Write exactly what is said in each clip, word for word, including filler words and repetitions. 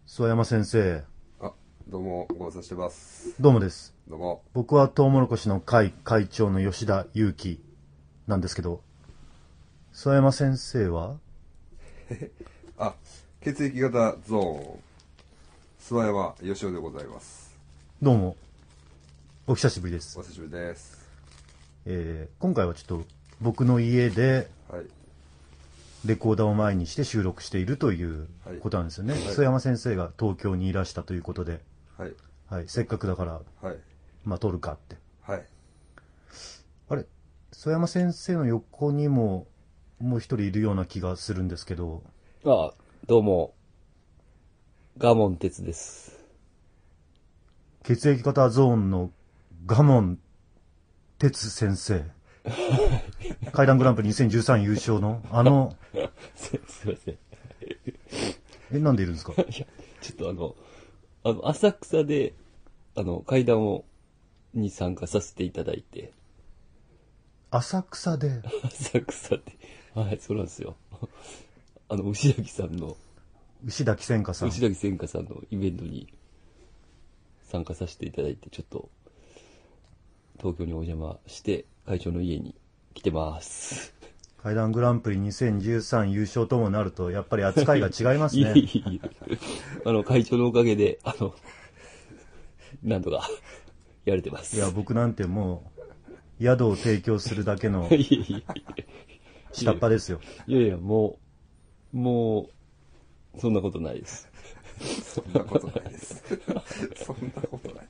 諏訪山先生。 あ、どうもご無沙汰してます。 どうもです。 どうも。 僕はトウモロコシの会会長の吉田祐樹なんですけど、諏訪山先生はあ、血液型ゾーン諏訪山義雄でございます。 どうもお久しぶりです。 お久しぶりです。 えー、今回はちょっと僕の家ではい。 レコーダーを前にして収録しているということなんですよね。 はいはい諏訪山先生が東京にいらしたということで、 はい。 はい、せっかくだからはい。 まあ撮るかって。 はい。 あれ、諏訪山先生の横にももう一人いるような気がするんですけど。 あ、どうも、ガモン鉄です。 血液型ゾーンのガモン哲先生。怪談グランプリにせんじゅうさん優勝のあのす、すいません。 え、なんでいるんですか？ いや、ちょっとあの、あの、浅草で、あの、階段を、に参加させていただいて。 浅草で浅草で。はい、そうなんですよ。あの、牛崎さんの、 牛崎千佳さん。 牛崎千佳さんのイベントに参加させていただいて、ちょっと、東京にお邪魔して、会長の家に来てます。 怪談グランプリにせんじゅうさん優勝ともなると、やっぱり扱いが違いますね。 いえいえいえ。あの、会長のおかげで、あの、なんとか、やれてます。 いや、僕なんてもう、宿を提供するだけのいえいえいえ。 下っ端ですよ。 いやいや、もう、もう、そんなことないです。 そんなことないです。そんなことないです。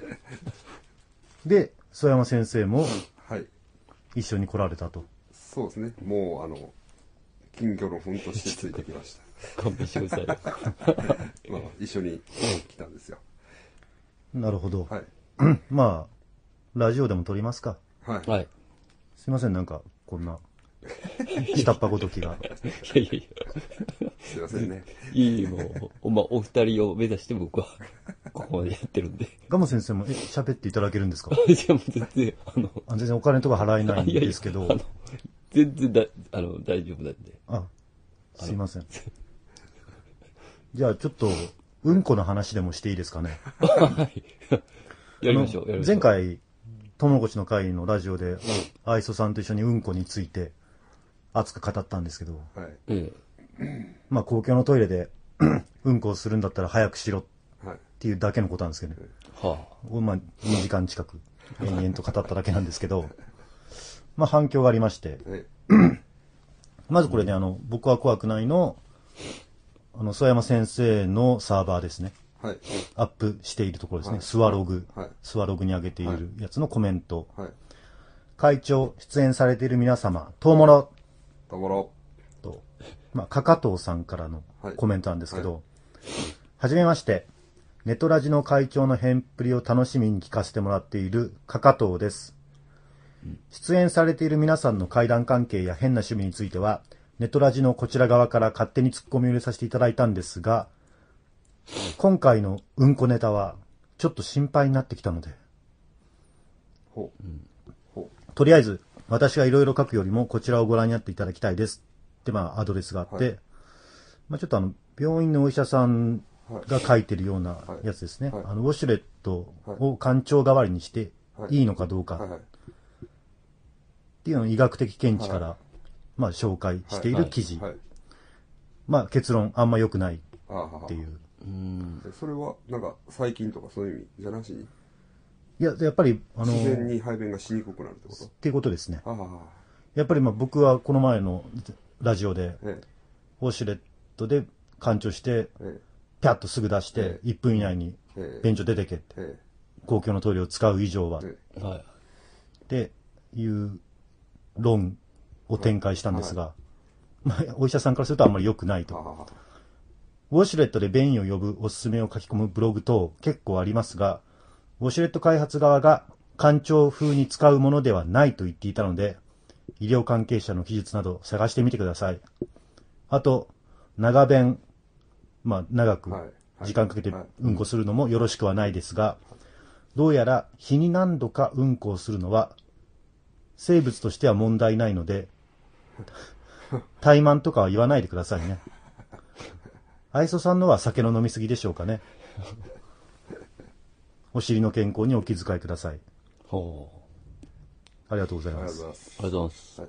で、曽山先生もはい。 一緒に来られたと。 そうですね。もう、あの、金魚の糞としてついてきまし勘弁してください。 た。まあ、一緒に来たんですよ。 なるほど。 はい。 まあ、ラジオでも撮りますか。 はい。 はい。 すいません、なんか、こんな、下っ端ごときが。 いやいやいや。 すいませんね。 いい、もう、おまあ、お二人を目指して僕は、ここまでやってるんで。 ガモ先生も、え、喋っていただけるんですか？ じゃあもう全然、あの、 あ、全然お金とか払えないんですけど。 いやいやあの、全然だ、あの、大丈夫なんで。 あ、すいません。じゃあちょっと、うんこの話でもしていいですかね。 はい。やりましょう、やりましょう。 前回、トウモロコシの会のラジオで、愛想さんと一緒にうんこについて熱く語ったんですけど、 はい。 えまあ公共のトイレでうんこをするんだったら早くしろっはい。 ていうだけのことなんですけどね。 え。はまあにじかん近く延々と語っただけなんですけど、まあ反響がありまして、 はい。 まずこれね、あの、僕は怖くないの、あの、曽山先生のサーバーですね。 はい。 アップしているところですね。 はいスワログ、 はいスワログに上げているやつのコメント。 はい。 会長、出演されている皆様、トウモロともろ。 と、まあ、かかとうさんからのコメントなんですけど、 はいはじめまして、ネトラジの会長の編プリを楽しみに聞かせてもらっているかかとうです。出演されている皆さんの怪談関係や変な趣味については、ネトラジのこちら側から勝手にツッコミを入れさせていただいたんですが、今回のうんこネタはちょっと心配になってきたので、 ほう。ほとりあえず私がいろいろ書くよりもこちらをご覧になっていただきたいですってまあアドレスがあって、 はいまあ、ちょっとあの病院のお医者さんが書いてるようなやつですね。 はいはいあのウォシュレットを館長代わりにしていいのかどうかう。はい。はい。 っていうのを医学的見地からまあ紹介している記事。 はい。 まあ結論あんま良くないああ、はっていう。 うん。 えそれは、なんか、細菌とかそういう意味じゃなしに、 いや、やっぱり、あの、 自然っに排便がしにくくなるってことていうことですね。 ああ、 やっぱりまあ僕はこの前のラジオで、 えウォシュレットで館長して、 え、えピャッとすぐ出してえ、 いっぷん以内にえ、ええ、 便所出てけって。 え公共のトイレを使う以上は。 え、えはい。 っていう論を展開したんですが、まあ、お医者さんからするとあんまり良くないえ、はと。 はは。 ウォシュレットで便意を呼ぶおすすめを書き込むブログ等結構ありますが、ウォシュレット開発側が館長風に使うものではないと言っていたので、医療関係者の記述など探してみてください。あと、長便、まあ長く時間かけてうんこするのもよろしくはないですが、どうやら日に何度かうんこをするのは生物としては問題ないので、怠慢とかは言わないでくださいね。 愛想さんのは酒の飲みすぎでしょうかね。お尻の健康にお気遣いください。 ほありがとうございあります。 がとうございます。 う。ありがとうございます。 はい。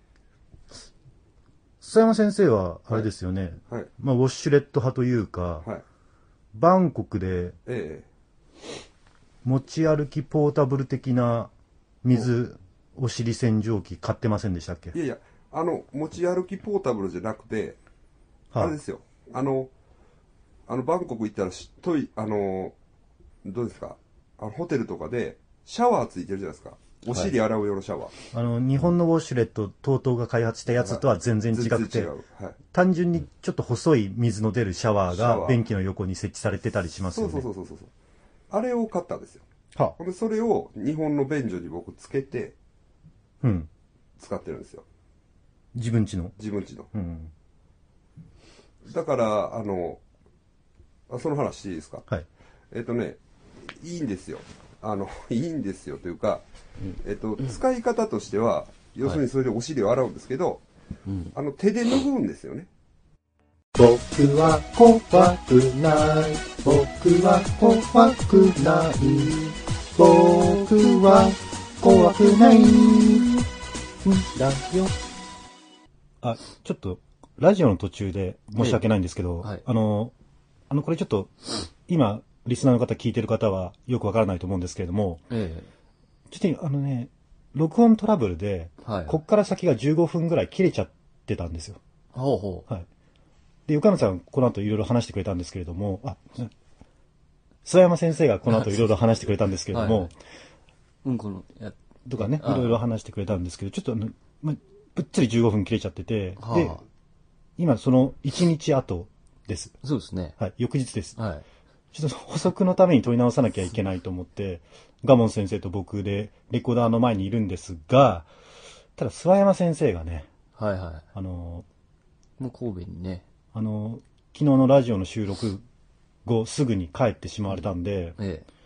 須山先生は、あれですよね。 はい。 まあ、ウォシュレット派というか、 はい。 バンコクでえ持ち歩きポータブル的な水お尻洗浄機買ってませんでしたっけ？ え。いやいや、あの、持ち歩きポータブルじゃなくて、 はいあれですよ。あの、あの、バンコク行ったらし、トイ、あの、どうですか？あの、ホテルとかで、シャワーついてるじゃないですか。お尻洗う用のシャワー。 あの、日本のウォシュレット トートーが開発したやつとは全然違くて、 全然違う。はい。 単純にちょっと細い水の出るシャワーシャワーが便器の横に設置されてたりしますそうよね。 そうそうそうそう。あれを買ったんですよ。 はほんで、それを日本の便所に僕つけてうん。 使ってるんですよ。 自分家の。 自分家の。 うん。 だから、あの、あその話していいですか？ はい。 えっとね、いいんですよ。あの、いいんですよというか、えっと、使い方としては、要するにそれでお尻を洗うんですけど、 うん。 あの、手で拭うんですよね。 僕は怖くない。僕は怖くない。僕は怖くないんだよ。あ、ちょっと、ラジオの途中で申し訳ないんですけど、 ええはいあの、あの、これちょっと、今、リスナーの方聞いてる方はよくわからないと思うんですけれども、 えちょっとあのね、録音トラブルで、 え。はい。 こっから先がじゅうごふんぐらい切れちゃってたんですよ。 ほうほはい。で、横山さん、この後いろいろ話してくれたんですけれども、あ、諏訪山先生がこの後いろいろ話してくれたんですけれども、 はいはい。う。うんこの、や、 とかね、 ああいろいろ話してくれたんですけど、ちょっとあの、ま、ぶっつりじゅうごふん切れちゃってて、 はあで、今そのいちにち後です。 そうですね。 はい、翌日です。 はい。 ちょっと補足のために取り直さなきゃいけないと思って、ガモン先生と僕でレコーダーの前にいるんですが、ただ諏訪山先生がね、 はいはあの、 い。もう神戸にね。 あの、昨日のラジオの収録後すぐに帰ってしまわれたんで、 ええ。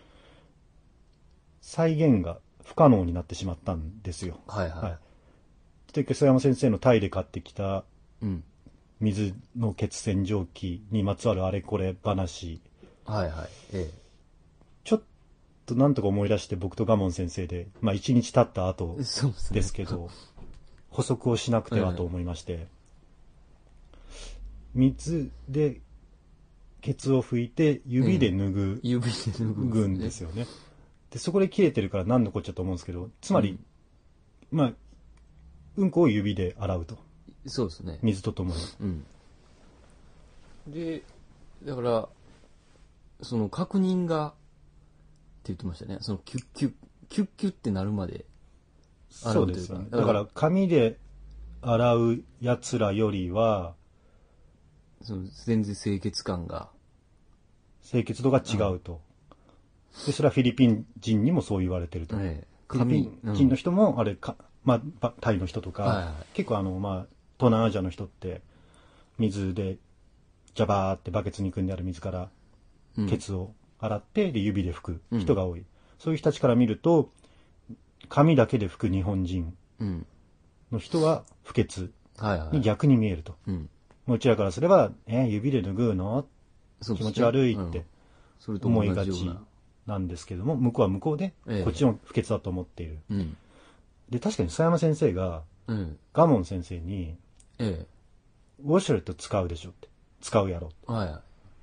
再現が不可能になってしまったんですよ。 はいはい。 はい。で、諏訪山先生のタイで買ってきたうん。 水の血洗浄機にまつわるあれこれ話、 はいはい。えちょっとなんとか思い出して僕とガモン先生で、まあ一日経った後え。そうですね。 ですけど、補足をしなくてはと思いまして、水でケツを拭いて指で拭ぐ、 指で拭拭ぐんですよね。で、そこで切れてるから何のこっちゃと思うんですけど、つまり、まあ、うんこを指で洗うと。 そうですね。 水とともに。 うん。で、だから、その確認が、って言ってましたね。そのキュッキュッ、キュッキュッってなるまで洗そううというか。 ですよね。だから、紙で洗うやつらよりは、 その全然清潔感が。 清潔度が違うと。で、それはフィリピン人にもそう言われてると。 ええ。 フィリピン人の人も、あれか、まあば、タイの人とか、 はいはい結構あの、まあ、東南アジアの人って、水で、ジャバーってバケツに組んである水から、 うん、 ケツを洗って、で、指で拭く人が多い。そういう人たちから見ると、紙だけで拭く日本人うん。 の人は不潔はいはい。 に逆に見えると。 うん。 もううちらからすれば、えー指で拭うのそうですね気持ち悪いっうんてそれと思いがち同じような。 なんですけども、向こうは向こうで、 ええこっちも不潔だと思っている。 うん。 で、確かに佐山先生が、 うん。 ガモン先生に、 えウォシュレット使うでしょって。使うやろ。 え。はいはい。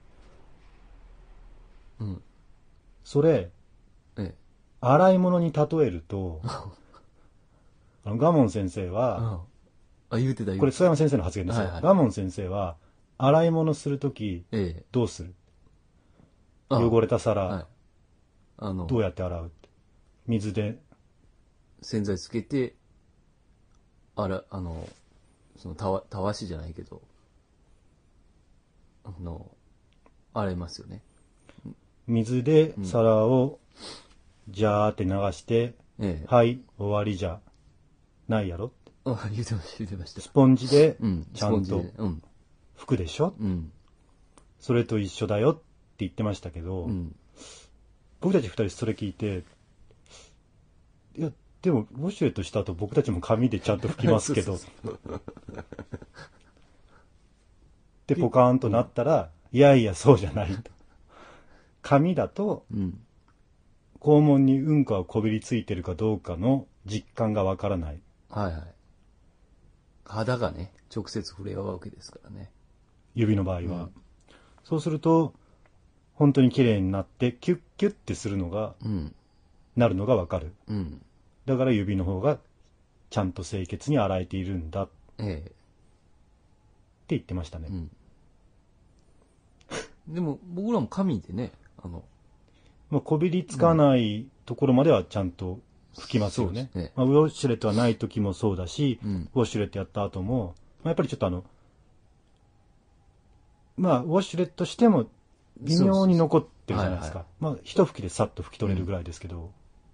うん。 それ、 ええ。 洗い物に例えると、あのガモン先生は、 あ、言うてた言うてた。 これ、諏訪山先生の発言ですよ。 はいはいガモン先生は、洗い物するとき、 ええ。 どうするあ汚れた皿、 はい。あの、 どうやって洗うって水で、 洗剤つけて、あら、あの、そのたわ、たわしじゃないけど、あの、洗いますよね。 水で皿を、ジャーって流して、 ええ。 はい、終わりじゃないやろって。 あ、言うてました、言うてましたス。ポンジでうん。 ちゃんとスポンジでうん。 拭くでしょ、 うん。 それと一緒だよって言ってましたけど、 うん。 僕たち二人それ聞いて、いや、でも、ウォシュレットした後僕たちも紙でちゃんと拭きますけど、 そうそうで、ポカーンとなったら、 いやいや、そうじゃないと。紙だと、 うん。 肛門にうんこがこびりついてるかどうかの実感がわからない。 はいはい。肌がね、直接触れ合うわけですからね。 指の場合は。 うん、 そうすると、本当に綺麗になって、キュッキュッってするのが、 うん。 なるのがわかる。 うん。 だから指の方が、ちゃんと清潔に洗えているんだってええ。 言ってましたね。 うん。でも、僕らも紙でね、あの、 まあ、こびりつかないところまではちゃんと拭きますよね。 そうですね。 まあ、ウォシュレットはない時もそうだし、 うん、 ウォシュレットやった後も、まあ、やっぱりちょっとあの、まあ、ウォシュレットしても微妙に残ってるじゃないですか。まあ、一拭きでさっと拭き取れるぐらいですけど、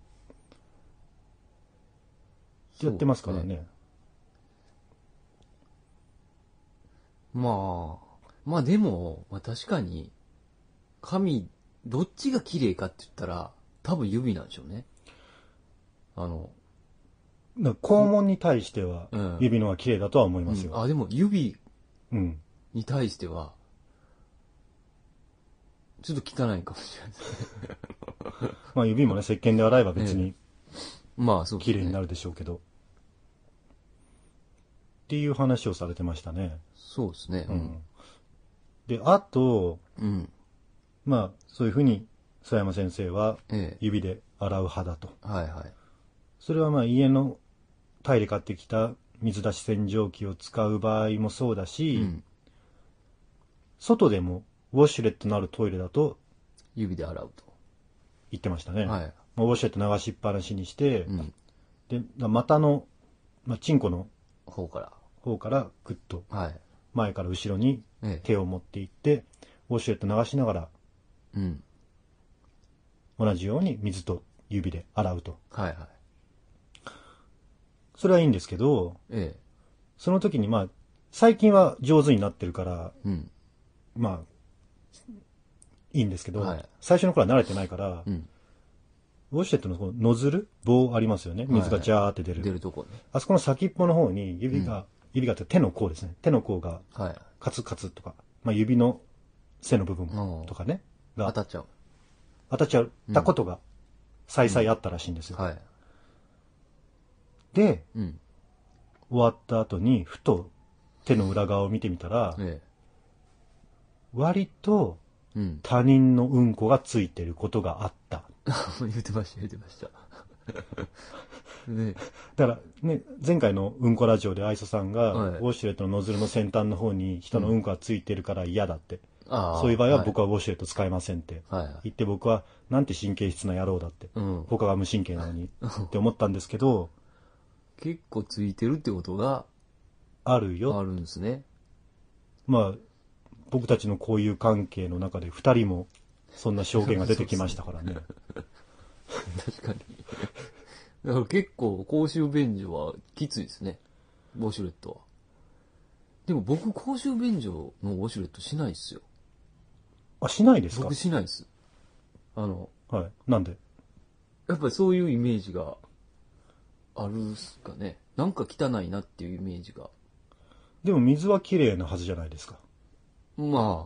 うん、やってますからね。ね、 まあ、まあでも、まあ確かに、紙、どっちが綺麗かって言ったら、多分指なんでしょうね。あの、 肛門に対しては指の方が綺麗だとは思いますよ。 うん、あ、でも指に対しては、ちょっと汚いかもしれないですね。 まあ指もね、石鹸で洗えば別に、 ええ、まあそう綺麗になるでしょうけど。っていう話をされてましたね。 そうですね。うん。 で、あと、 うん、 まあ、そういうふうに、曽山先生は、 ええ、 指で洗う派だと。 はいはい。 それはまあ、家のタイで買ってきた水出し洗浄機を使う場合もそうだし、うん、外でも、ウォシュレットのあるトイレだと、 指で洗うと。 言ってましたね。 はい。 まあ、ウォシュレット流しっぱなしにして、 うん、 で、股の、まあ、チンコの方から、 方からグッと、 はい。 前から後ろに手を持っていって、ええ、ウォシュレット流しながら、うん、同じように水と指で洗うと。はいはい。それはいいんですけど、ええ、その時にまあ、最近は上手になってるから、うん、まあ、いいんですけど、はい、最初の頃は慣れてないから、うん、ウォシュレットのこのノズル棒ありますよね。水がジャーって出る。はいはい、出るとこね。あそこの先っぽの方に指が、うん、指がって手の甲ですね。手の甲が、カツカツとか、まあ指の背の部分とかね。が当たっちゃう。 当たっちゃったことが、再々あったらしいんですよ。うん、はい。で、うん、終わった後に、ふと手の裏側を見てみたら、ええ、割と他人のうんこがついてることがあった。 言ってました、言ってました。 ね、だからね、前回のうんこラジオで愛想さんが、はい、ウォシュレットのノズルの先端の方に人のうんこがついてるから嫌だって。うん、そういう場合は僕はウォシュレット使えませんって言って僕はなんて神経質な野郎だって、うん、他が無神経なのにって思ったんですけど、 結構ついてるってことがあるよ。 あるんですね。 まあ僕たちの交友関係の中でふたりもそんな証言が出てきましたからね。 確かに。だから結構公衆便所はきついですね。ウォシュレットは。でも僕公衆便所のウォシュレットしないですよ。 あ、しないですか？ 僕しないです。あの、 はい。なんで？ やっぱりそういうイメージがあるっすかね。なんか汚いなっていうイメージが。 でも水はきれいなはずじゃないですか。 ま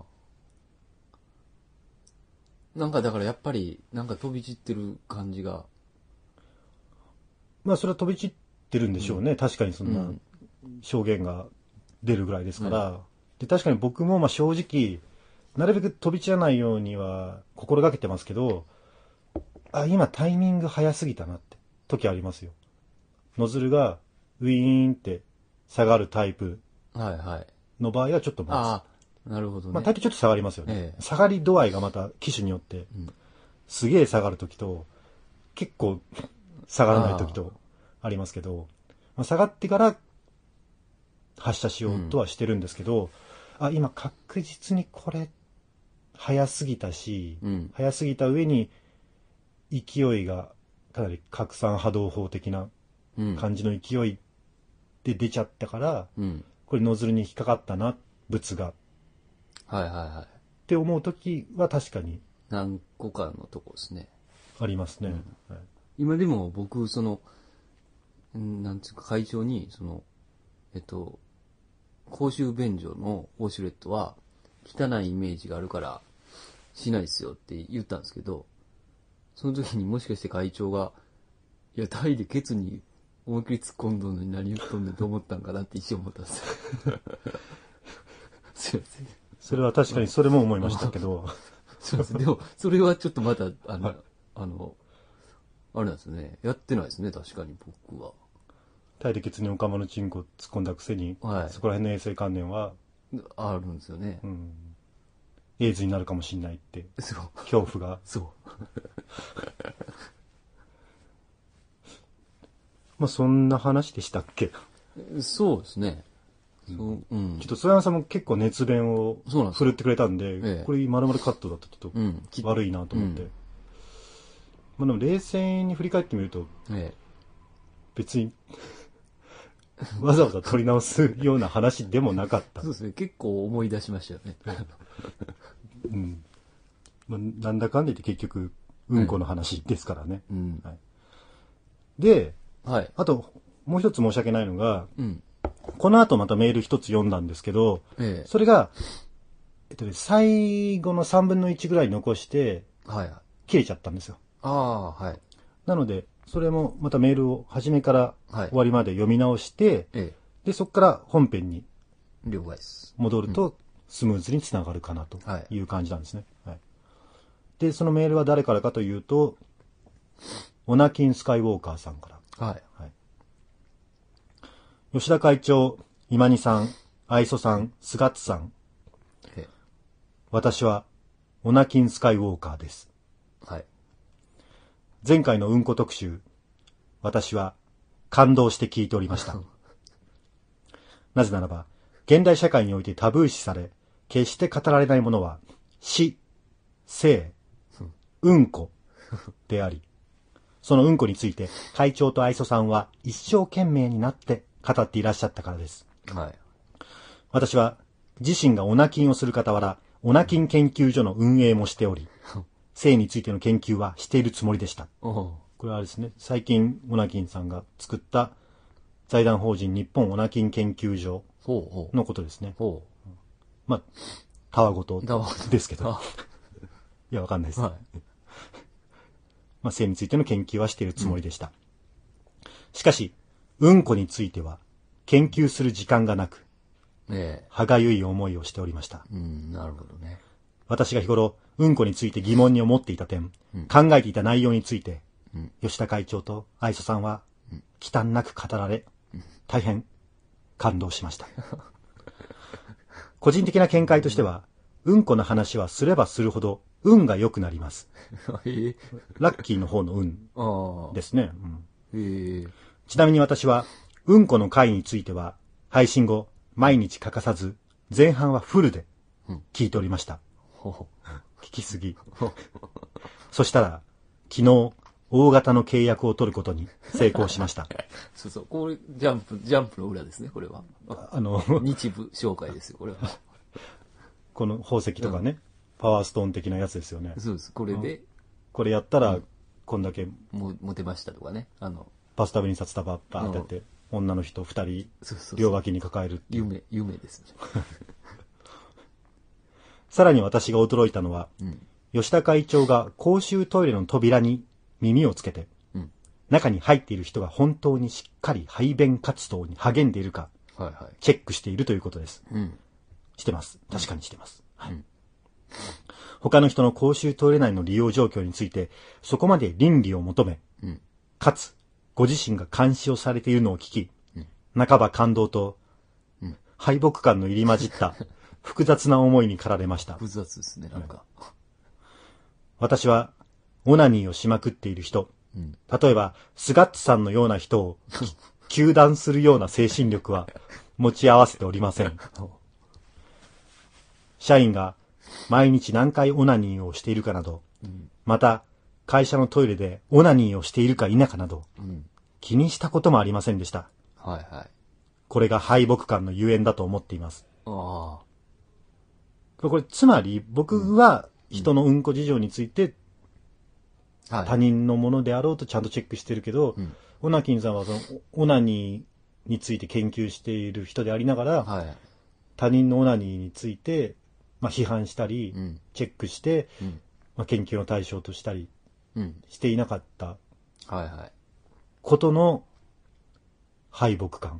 あ。なんかだからやっぱり、なんか飛び散ってる感じが。 まあそれは飛び散ってるんでしょうね。うん、確かにそんな証言が出るぐらいですから。うん、で確かに僕もまあ正直、なるべく飛び散らないようには心がけてますけど、あ、今タイミング早すぎたなって時ありますよ。ノズルがウィーンって下がるタイプの場合はちょっと待つ。 ああ、なるほどね。 まあ大抵ちょっと下がりますよね。ええ、下がり度合いがまた機種によって、うん、すげえ下がる時と結構下がらない時とありますけど、まあ、下がってから発射しようとはしてるんですけど、うん、あ、今確実にこれ早すぎたし、うん、早すぎた上に勢いがかなり拡散波動砲的な感じの勢いで出ちゃったから、うん、これノズルに引っかかったな、物が。 はいはいはい。 って思うときは確かに。 何個かのとこですね。 ありますね。 うん、はい、今でも僕、その、なんつうか会長に、その、えっと、公衆便所のウォシュレットは、 汚いイメージがあるからしないですよって言ったんですけど、その時にもしかして会長が、いや、タイでケツに思いっきり突っ込んどんのに何言っとんねんと思ったんかなって一瞬思ったんですよ。すいません。 それは確かにそれも思いましたけど。 すいません。でも、それはちょっとまた、あの、あの、あれなんですよね。やってないですね、確かに僕は。 タイでケツにオカマのチンコ突っ込んだくせに、 はいそこら辺の衛生観念は、 あるんですよね。 うん、エイズになるかもしれないって、 そう。 恐怖が。 そう。 まあそんな話でしたっけ？ そうですね。そううん、 ちょっと曽山さんも結構熱弁をそうなんです振るってくれたんで、 ええこれ丸々カットだとちょっうんと悪いなと思って。 うんまあでも冷静に振り返ってみると、 ええ、 別にわざわざ取り直すような話でもなかったそう。ですね。結構思い出しましたよね。 うん。まあ、なんだかんだ言って結局、うんこの話ですからね。 うん。 はい、で、 はい。 あと、もう一つ申し訳ないのが、 うん。 この後またメール一つ読んだんですけど、 ええ。 それが、えっとね、最後のさんぶんのいちぐらい残して、 はい。 切れちゃったんですよ。 ああ、はい。 なので、それもまたメールを初めからはい終わりまで読み直して、 えで、そこから本編にえ。了解です。 戻ると、スムーズにつながるかなとはいいう感じなんですね。はい。で、そのメールは誰からかというと、オナキンスカイウォーカーさんから。 はい。 はい。吉田会長、今にさん、愛想さん、菅津さん。 ええ。 私は、オナキンスカイウォーカーです。 はい。 前回のうんこ特集、私は感動して聞いておりました。なぜならば、現代社会においてタブー視され、決して語られないものは、死、生、うんこであり、そのうんこについて会長と愛想さんは一生懸命になって語っていらっしゃったからです。 はい。 私は自身がオナキンをする傍ら、オナキン研究所の運営もしており、性についての研究はしているつもりでした。 おうこれはですね、最近オナキンさんが作った財団法人日本オナキン研究所ほうほう。 のことですね。 ほまあ、たわごとう。だわ。 ですけど。 あいや、わかんないです。 はまあ、性についての研究はしているつもりでした。うん、しかし、うんこについては研究する時間がなく、 い。ええ。 歯がゆい思いをしておりました。 うん、なるほどね。 私が日頃、うんこについて疑問に思っていた点、 うん、 考えていた内容について、 うん、 吉田会長と愛想さんは、忌憚なく語られ、大変感動しました。個人的な見解としては、うんこの話はすればするほど、運が良くなります。 ええ。 ラッキーの方の運ああ。 ですね。うん、 ええ。 ちなみに私は、うんこの回については、配信後、毎日欠かさず、前半はフルで聞いておりました。 ほほ。 聞きすぎ。そしたら、昨日、大型の契約を取ることに成功しました。 そうそう。これ、ジャンプ、ジャンプの裏ですね、これは。 あの、 日部紹介ですよ、これは。 この宝石とかね、うん、パワーストーン的なやつですよね。 そうです。これで、 これやったら、こんだけ、 も、モテましたとかね。あの、 バスタブに札束バーってやって、うん、女の人二人、 そうそうそう、 両脇に抱えるっていう。 夢、夢ですね。 さらに私が驚いたのは、 うん、 吉田会長が公衆トイレの扉に耳をつけて、うん、中に入っている人が本当にしっかり排便活動に励んでいるか、 はいはい、 チェックしているということです。 うん、 してます。確かにしてます。はい、 うん、 他の人の公衆トイレ内の利用状況について、そこまで倫理を求め、うん、かつ、ご自身が監視をされているのを聞き、うん、半ば感動と、うん、敗北感の入り混じった複雑な思いに駆られました。 複雑ですね、なんか。 私は、オナニーをしまくっている人、うん、例えば、スガッツさんのような人を、糾弾するような精神力は持ち合わせておりません。社員が毎日何回オナニーをしているかなど、うん、また、会社のトイレでオナニーをしているか否かなど、うん、気にしたこともありませんでした。 はいはい。 これが敗北感のゆえんだと思っています。 ああ。 これ、つまり、僕は人のうんこ事情について、うん、他人のものであろうとちゃんとチェックしてるけど、うん、オナキンさんはその、オナニーについて研究している人でありながら、はい、他人のオナニーについて、 まあ、批判したり、 うんチェックして、 うんまあ、研究の対象としたりうんしていなかったはいはいことの敗北感。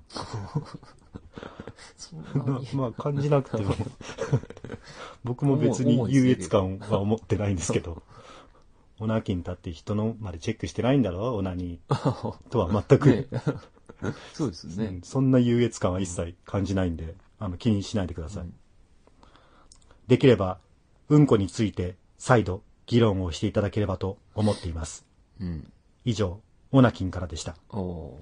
そんまなにあ、まあ感じなくても僕も別に優越感は思ってないんですけど、オナキンだって人のまでチェックしてないんだろ、オナニーとは全く、 ねそうですうねんそんな優越感は一切感じないんで、あの気にしないでください。 うんできれば、うんこについて再度議論をしていただければと思っています。 うん以上、オナキンからでした。っおお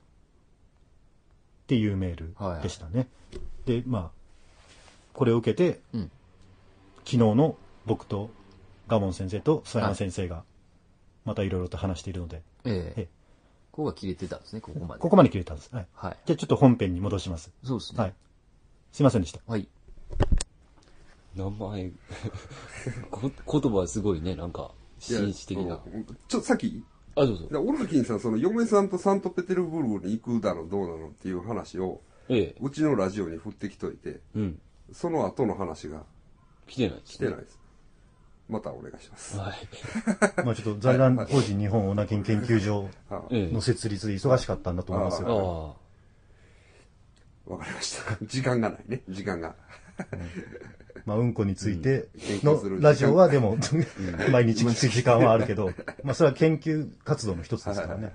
ていうメールでしたね。で、まあ、これを受けて、 ーうん昨日の僕とガモン先生と曽山先生がまたいろいろと話しているので、 ええええここが切れてたんですねここまでここまで切れたんです。はい。 はいじゃあちょっと本編に戻します。 そうですねはい。すいませんでした。 はい名前、こ言葉はすごいね、なんか、 いや紳士的な。 うんちょっとさっき、 あ、どうぞ。 オルキンさん、その嫁さんとサントペテルブルクに行くだのどうなのっていう話を、 ええ。 うちのラジオに振ってきといて、 うん。 その後の話が来てないです、 来てないです。またお願いします。 はい。 まあちょっと財団法人日本オナキン研究所あええの。設立で忙しかったんだと思いますあよ。 あ。 わかりました。時間がないね、時間が。 まあうんこについて研究するのラジオはでも毎日聞く時間はあるけど、まあそれは研究活動の一つですからね。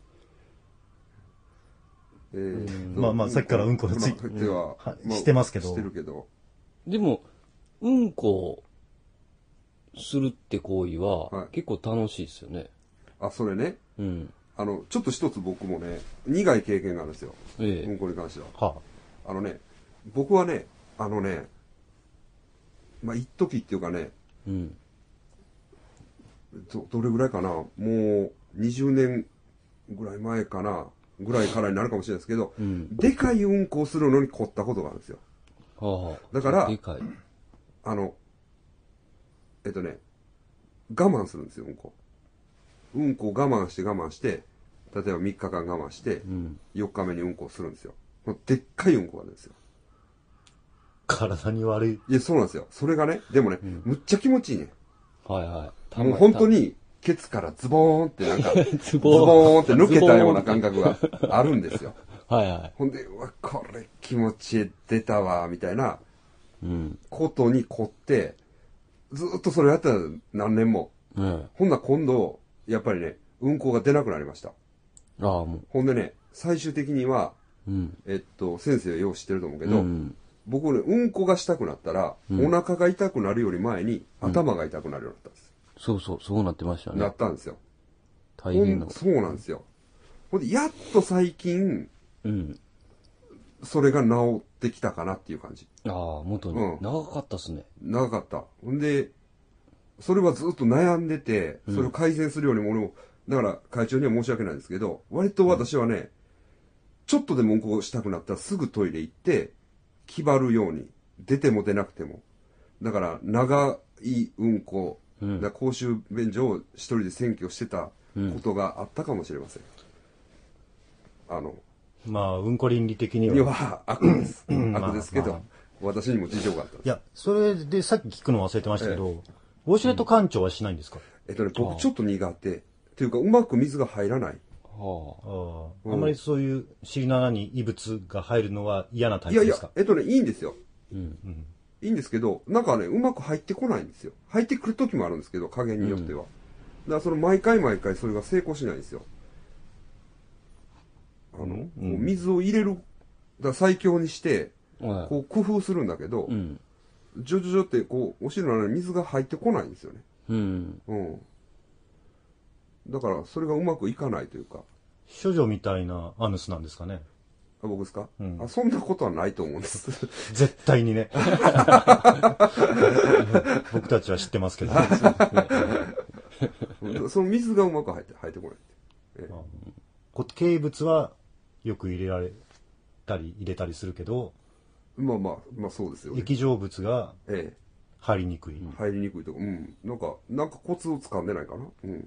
えーまあまあさっきからうんこについててははまあしてますけどしてるけど。 でも、うんこするって行為は、 はい結構楽しいですよね。 あ、それね。 うん。 あの、ちょっと一つ僕もね、苦い経験があるんですよ。 ええ。 うんこに関しては。 はあのね、僕はね、あのね、まあ、一時っていうかね、 うん。 ど、どれぐらいかな、もうにじゅうねんぐらい前かな、ぐらいからになるかもしれないですけど、 うん。 でかいうんこをするのに凝ったことがあるんですよ。 はあ。 だからでかい。 あの、えっとね、我慢するんですよ、うんこ。うんこを我慢して我慢して、例えばみっかかん我慢してう、ん。 よっかめにうんこをするんですよ。もうでっかいうんこがあるんですよ。 体に悪い。 いや、そうなんですよ。それがね、でもね、 んむっちゃ気持ちいいね。 はいはい。たもう本当。に、ケツからズボーンってなんか、 ズズボーンって抜けたような感覚。 覚があるんですよ。 はいはほんで、うわ、これ気持ちいい出たわ、みたいない。うん。 ことに凝って、ずーっとそれやったら何年も。 うん。 ほんなら今度、やっぱりね、うんこが出なくなりました。 ああ、もほんでね、最終的には、 う。うん。 えっと、先生はよう知ってると思うけうど、 ん。 僕ね、うんこがしたくなったら、 うんお腹が痛くなるより前に、頭が痛くなるようになったんです。 そうそう、そうなってましたなね。 ったんですよ。 大変なほん。そうなんですよ。ほんで、やっと最近、 うん。 それが治ってきたかなっていう感じ。 ああ、元に。 うん長かったっすね。 長かった。ほんで、それはずっと悩んでて、 うんそれを改善するようにも俺も、だから会長には申し訳ないですけど、割と私はね、ちょっとでもうんこしたくなったらすぐトイレ行って、気張るように、出ても出なくても。だから、長いうんこ、 うんだから公衆便所を一人で占拠してたことがあったかもしれません。あの、 まあうんこ倫理的にいやは。 悪です。 ん悪ですけど、 まあま私にも事情があったんです。 いや、それでさっき聞くの忘れてましたけど、ウォシュレット館長はしないんですか？ えっとね、 ああ僕ちょっと苦手。っていうか、うまく水が入らない。 はああ、 うんあんまりそういう尻の穴に異物が入るのは嫌なタイいやいやプですか？、 えっとね、いいんですよ。 あ。うん。 うん。 いいんですけど、なんかね、うまく入ってこないんですよ。入ってくる時もあるんですけど、加減によっては。だからその毎回毎回それが成功しないんですよ。あの、 うんこう水を入れる、だから最強にして、 はい。 こう工夫するんだけど、 うん。 ジョジョジョってこう、お尻の穴に水が入ってこないんですよね。 うん。 うん。だから、それがうまくいかないというか。 処女みたいなアヌスなんですかね？ あ、僕ですか、 うんあ、そんなことはないと思うんです。 絶対にね。僕たちは知ってますけど。 その水がうまく入って、入ってこないって。ええ固形物はよく入れられたり入れたりするけど、 まあまあ、まあそうですよね。 液状物がえ入りにくい。 え。入りにくいとか、うん。なんか、なんかコツを掴んでないかな。うん。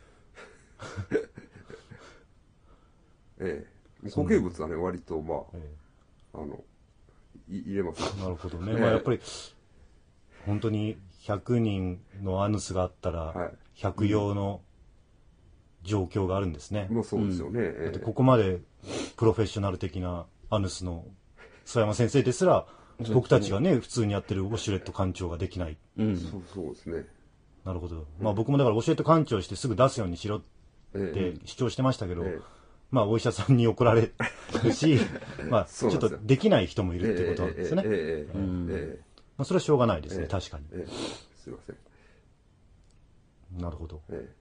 ええ。固形物はね、割と、まえあ、あの、い入れますよ。 えなるほどね。 ええまあやっぱり、 本当にひゃくにんのアヌスがあったら、 はいひゃく用の状況があるんですね。 もうそうですよね。ええだってここまでプロフェッショナル的なアヌスの曽山先生ですら、僕たちがね、普通にやってるウォシュレット館長ができない。 うん。 そうそうですね。 なるほど。まあ僕もだからウォシュレット館長してすぐ出すようにしろっえて主張してましたけど、 ええまあお医者さんに怒られるし、まあちょっそうなんですよとできない人もいるっていうことなんですね。 ええええええええまあそれはしょうがないですね、 ええ確かに。 ええすいません。 なるほど。 え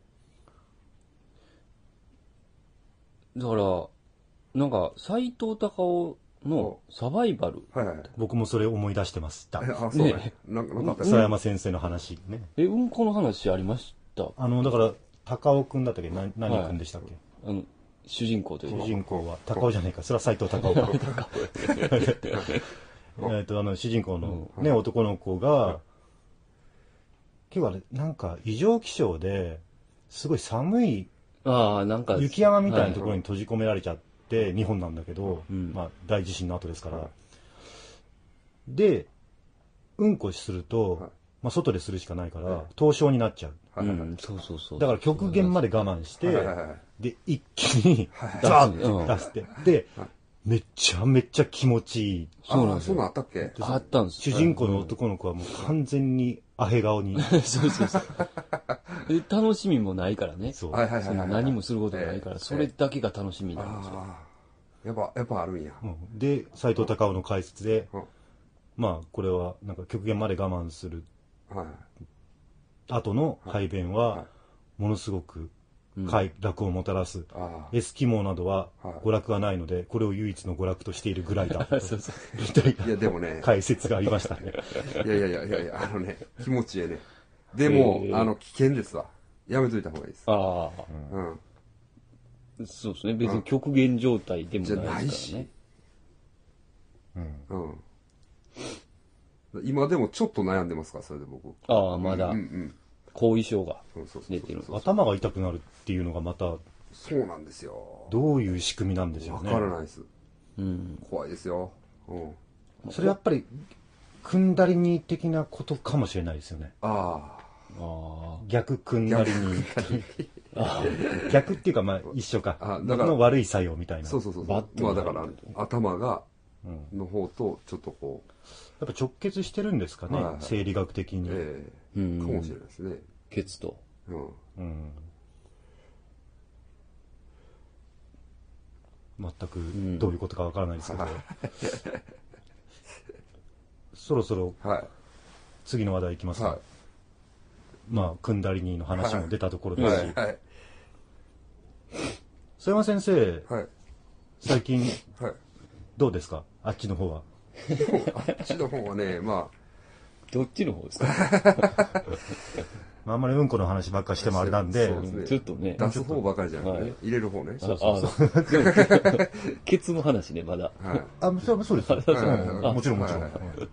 だから、なんか、斎藤隆夫のサバイバル。 えはいはい。 僕もそれ思い出してましたえ。あ、そうねね。 なんか、なんかあった曽山先生の話ね。 え、うんこの話ありましたあの、だから、高尾くんだったっけな何くんでしたっけ、 あの、主人公という主か。 人公は、高尾じゃないか、それは斎藤高尾か。えっと、あの、主人公のね、男の子が、結構あれ、なんか異常気象で、すごい寒いああ、なんか。 雪山みたいなところはに閉じ込められちゃって、日本なんだけど、 うんまあ大地震の後ですから。で、うんこすると、 はいまあ外でするしかないかはいら、凍傷になっちゃう。 はいはいはいうん、そうそうそう。 だから極限まで我慢して、 はいはいはいで、一気に、 はいザーうんッて出して、で、めっちゃめっちゃ気持ちいい。 そうなんですよあそんなんあったっけあったんです主人公の男の子はもう完全にアヘ顔に。 そうそうそう。で楽しみもないからね。 そう。 はいはいはいそんなはい。 何もすることがないから、 ええそれだけが楽しみなんですよ。 ああ。やっぱ、やっぱあるんや。 うんで、斎藤隆夫の解説で、 うんまあ、これは、なんか極限まで我慢するはい。 後の排便はは、ものすごく快楽をもたらす。 あエスキモーなどははい娯楽がないので、これを唯一の娯楽としているぐらいだ。 そうそう。 みたいあ。いや、 なでもね。 解説がありましたね。 いやいやいやいやいや、あのね、気持ちええね。でも、 ええあの、危険ですわ。やめといた方がいいです。 あうん。 あ、そうですね。別に極限状態でもじゃなないいですしからね。。 うん。 うん。今でもちょっと悩んでますから、それで僕。 ああ、まだうんうん。 後遺症がそうそうそう出てる。 頭が痛くなるっていうのがまた、 そうなんですよ。 どういう仕組みなんでしょわうね。 からないです。 うん。 怖いですよ。うん。 それやっぱり、クンダリニ的なことかもしれないですよね。 ああ逆クンダリニ。逆っていうか、まあ一緒か。 あだからの悪い作用みたいあ。 な。 そうそうそう。 バットまあだから、頭が、 うんの方と、ちょっとこう、 やっぱ直結してるんですかね、 はいはい生理学的に。 ええうんかもしれないですね。 ケツと。 うん。 うん、全くんどういうことかわからないですけど、そろそろはい。 次の話題いきますか。 はい。 まあ、クンダリニーの話も出たところですし、 はい。はい。 曽山先生、 はい。 最近はい。 どうですか、あっちの方は。 あっちの方はね、まどっちの方ですか？ まあ、あんまりうんこの話ばっかしてもあれなんで、 そうですねちょっとね。 あ、出す方ばかりじゃなくてはいね、入れる方ね。 ああ、でもケツの話ね、まだ。 はい。 あ、それはそうですよ。 はいはいはいもちろんもちろん。 はい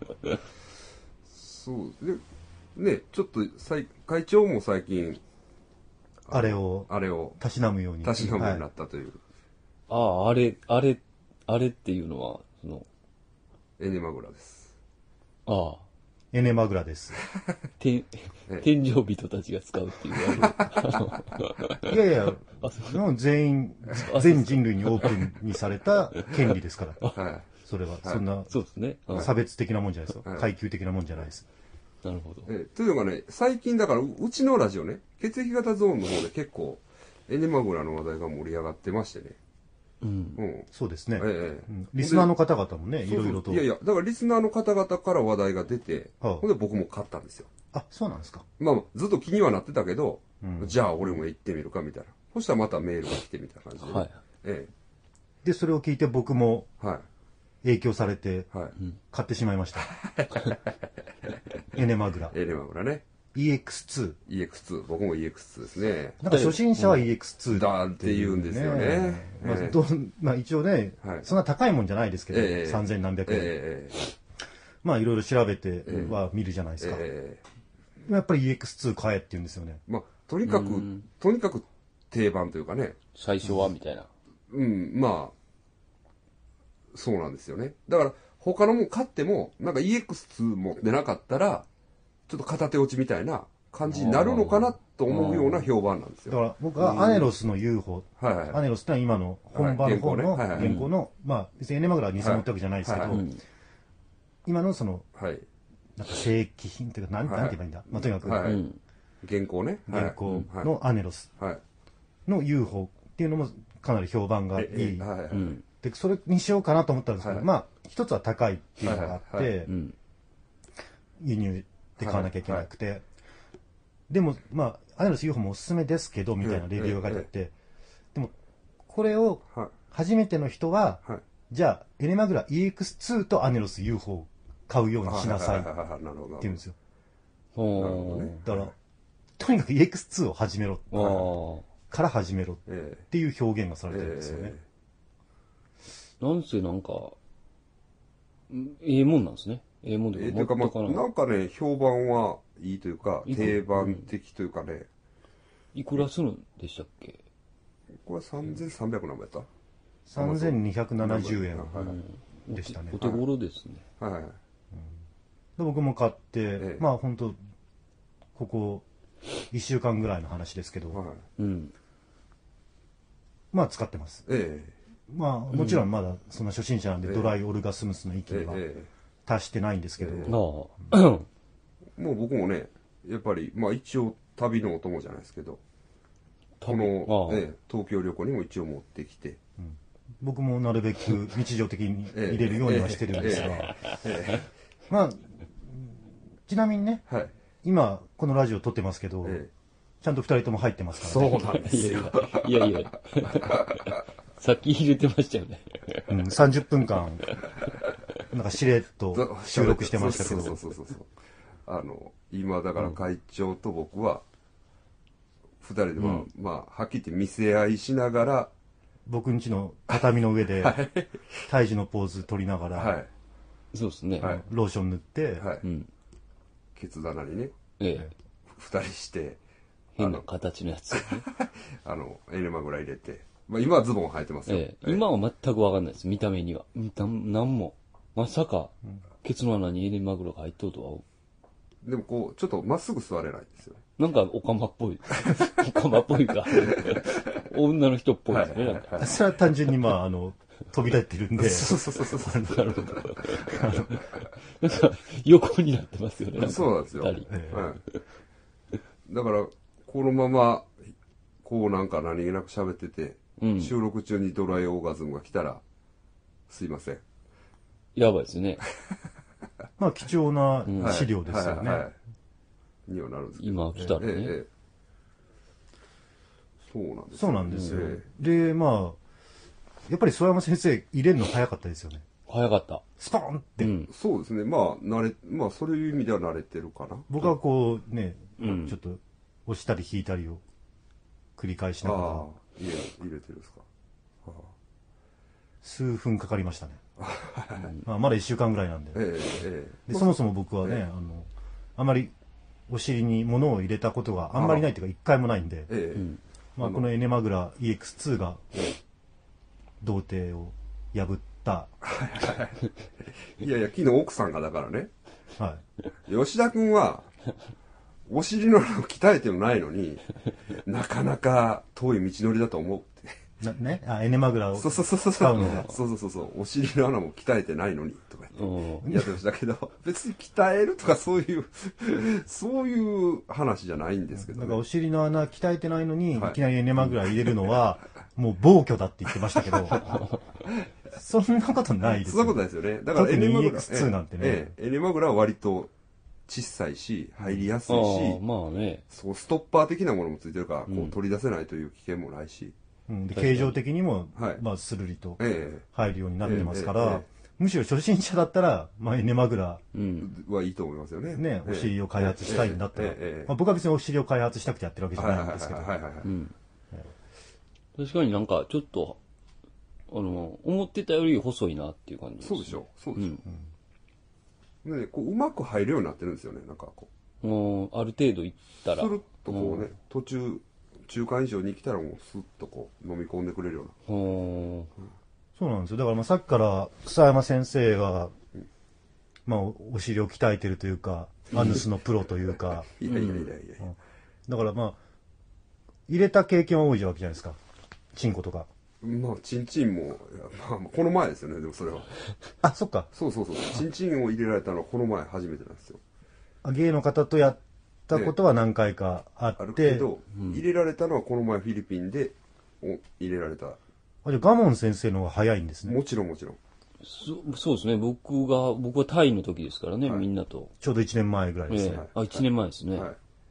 そう。で、ね、ちょっと、最会長も最近、 あれをあれを、 たしなむように。 たしなむようになはいったという、 ああ、あれ、あれ、あれっていうのは、その、 エネマグラです。 ああ、 エネマグラです。 天、 え天井人たちが使うっていうあの。 いやいや、 あそもう全員、全人類にオープンにされた権利ですから。 はい。 それは、そんなそうですね。うん差別的なもんじゃないですよはい。 階級的なもんじゃないです。 なるほど。 えというのがね、最近だから、ううちのラジオね、血液型ゾーンの方で結構、エネマグラの話題が盛り上がってましてね。 うん。 うん。 そうですね。 ええうんリスナーの方々もね、いそうそうろいろとい。やいや、だからリスナーの方々から話題が出て、 はあほんで僕も買ったんですよ。 あ、そうなんですか。 まあ、ずっと気にはなってたけど、 うんじゃあ俺も行ってみるかみたいな。そしたらまたメールが来てみたいな感じで、 はい。 えで、それを聞いて僕もえはい。 影響されてはい。 買ってしまいました。エネマグラ。 エレマグラね。 イーエックスツー。 イーエックスツー。僕も イーエックスツー ですね。 なんか初心者は イーエックスツーだって言うんですよね。 まあええどんまあ一応ね、 はいそんな高いもんじゃないですけど、 ええさんぜんなんびゃくえん。 えまあいろいろ調べては見るじゃないですか。 えええやっぱり イーエックスツー 買えって言うんですよね。 まあ、とにかくうん、 とにかく定番というかね。 最初はみたいな。 うん、まあ、そうなんですよね。だから、他のもん買っても、なんか イーエックスツー 持ってなかったら、 ちょっと片手落ちみたいな感じになるのかなと思うような評判なんですよ。 だから僕はアネロスの ユーフォー、 はいはいアネロスってのは今の本場の方のはい原稿ねはいはい原稿の、まあ別にエネマグラは偽物ってわけじゃないですけど、 はいはいうん。 今のその、 はい。 なんか正規品というか、なんはいなんて言えばいいんだ。まあとにかく、 はいうん。 原稿ね。はい原稿はいのアネロスはい。 の ユーフォー っていうのもかなり評判がいい。 ええはいはい。 うん。 で、それにしようかなと思ったんですけど、 はいまあ、一つは高いっていうのがあって、 はいはいはいうん。 輸入で買わなきゃいけなくて、でも、まあ、アネロス ユーフォー もおすすめですけど、みたいなレビューが書いてあって、でも、これをはい。 初めての人は、 はい。 じゃあ、エネマグラ イーエックスツー とアネロス ユーフォー を買うようにしなさいってはいはいはいはいなるほど。 言うんですよ。 ほなるほどねだから、とにかく イーエックスツー を始めろ、 ー。あから始めろっえていう表現がさえれてるんですよね。 あ。なんせなんか、んええもんなんですね。ええもんでええというか、まあ、なんかね、評判はいいというか、 いい定番的というかね、 いくらするんでしたっけ？ これさんぜんさんびゃく何ぼやったさんぜんにひゃくななじゅうえんはいでしたね。 お手頃ですね。 はいはい。 で僕も買って、 ええまあ本当ここいっしゅうかんぐらいの話ですけど、 はい。 うん。 まあ使ってます。 えまあもちろんまだそんな初心者なんでええドライオルガスムスの域ええにはええ達してないんですけど、 ああ。 もう僕もね、やっぱり、まあ一応旅のお供じゃないですけど、この、 ああええ東京旅行にも一応持ってきて、 僕もなるべく日常的に入れるようにはしてるんですが、 えまあちなみにね、 えはい。 今このラジオ撮ってますけど、 えちゃんとふたりとも入ってますからね。 なんでいやいや、いやいや。さっき入れてましたよね。 うん、さんじゅっぷんかん、なんかしれっと収録してましたけど、 そうそうそうそうそう。あの、今だから会長と僕は、二人でまあ、まあ、はっきり言って見せ合いしながら、 僕ん家の畳の上で、胎児のポーズ取りながら、 はい。 そうですね。 はいローション塗って、 はい。 うん。 ケツ棚にね、 ええ。 二人して、 変な形のやつ、ね。 あの、エネマグラ入れて、まあ今はズボン履いてますよ。 ええ。今は全くわかんないです。見た目には。見た、なんも。まさか、ケツの穴にエネマグロが入っとるとは。 でもこう、ちょっとまっすぐ座れないんですよね。 なんか、オカマっぽい。オカマっぽいか。女の人っぽいですね。なんかそれは単純にまあ、あの、飛び出てるんで、 そうそうそうそう。 なるほど。なんか、横になってますよね。かそうなんですよ。 二人。 ええはい。だから、このまま、こうなんか何気なく喋ってて、 うん収録中にドライオーガズムが来たら、すいません。 やばいですね。 まあ貴重な資料ですよね。 はいはいはいにはなるんですけど。 今来たらね。 ええええそうなんですよそうなんですよ。 えで、まあ、やっぱり曽山先生入れるの早かったですよね。 早かった。 スポーンって。 うんえ。そうですね。まあ、慣れ、まあ、そういう意味では慣れてるかな。 僕はこうね、 うんちょっと押したり引いたりを繰り返しながら、 ああ、入れ、入れてるんですか。ああ数分かかりましたね。まあ、まだいっしゅうかんぐらいなんで。 ええええでそもそも僕はね、 ええあの、あまりお尻に物を入れたことがあんまりないというか一回もないんで、 ええうん。 まあ、このエネマグラ イーエックスツー が童貞を破った、 いやいや、昨日奥さんがだからね、 は吉田くんは、お尻の穴を鍛えてもないのに、なかなか遠い道のりだと思うって。 い。なね、あエネマグラをそうそうそうそう。 使うのが。 そうそうそうそう。お尻の穴も鍛えてないのに、とか言って。 うん。 やってましたけど、別に鍛えるとかそういう、そういう話じゃないんですけどなんかおね。 尻の穴鍛えてないのに、 はいいきなりエネマグラ入れるのは、もう暴挙だって言ってましたけど、そんなことないですそんなことないですよね。だから特にエネマグラ。 イーエックスツー なんてねええ、エネマグラは割と小さいし、入りやすいああ、 し、 まあね。 そう、ストッパー的なものもついてるから、こうんう取り出せないという危険もないし。 うん、で形状的にも、 はいまあ、スルリとえ入るようになってますから、 ええええむしろ初心者だったら、まあ、エネマグラ、 うん。 えはいいと思いますよね。 ね、お尻を開発したいんだったら、 ええええええまあ、僕は別にお尻を開発したくてやってるわけじゃはいはいないんですけど、 はいはいはい。 うん。確かになんか、ちょっと、あの、思ってたより細いなっていう感じです、 そうでしょそうでしうん。 ょ。ね、こううまく入るようになってるんですよね。なんかこもう、ある程度いったう。 ら。 スルッとこうね、途中、中間以上に来たらもうスッとこう飲み込んでくれるような。 ほそうなんですよ。だからまあさっきから草山先生が、まあおお尻を鍛えてるというか、 アヌスのプロというか。 いやいやいやいや。 だからまあ、入れた経験は多いわけじゃないですか。チンコとか。 まあ、チンチンも、いやまあ、この前ですよね、でもそれは。 あ、そっか。 そうそうそう。チンチンを入れられたのはこの前初めてなんですよ。 あゲイの方とやったことは何回かあって。 あるけど、入れられたのはこの前フィリピンでお入れられた。 あじゃあガモン先生の方が早いんですね。 もちろんもちろん。 そそうですね。僕が、僕はタイの時ですからね、 はいみんなと。 ちょうどいちねんまえぐらいですね。 ええあ、一年前ですね。 はい。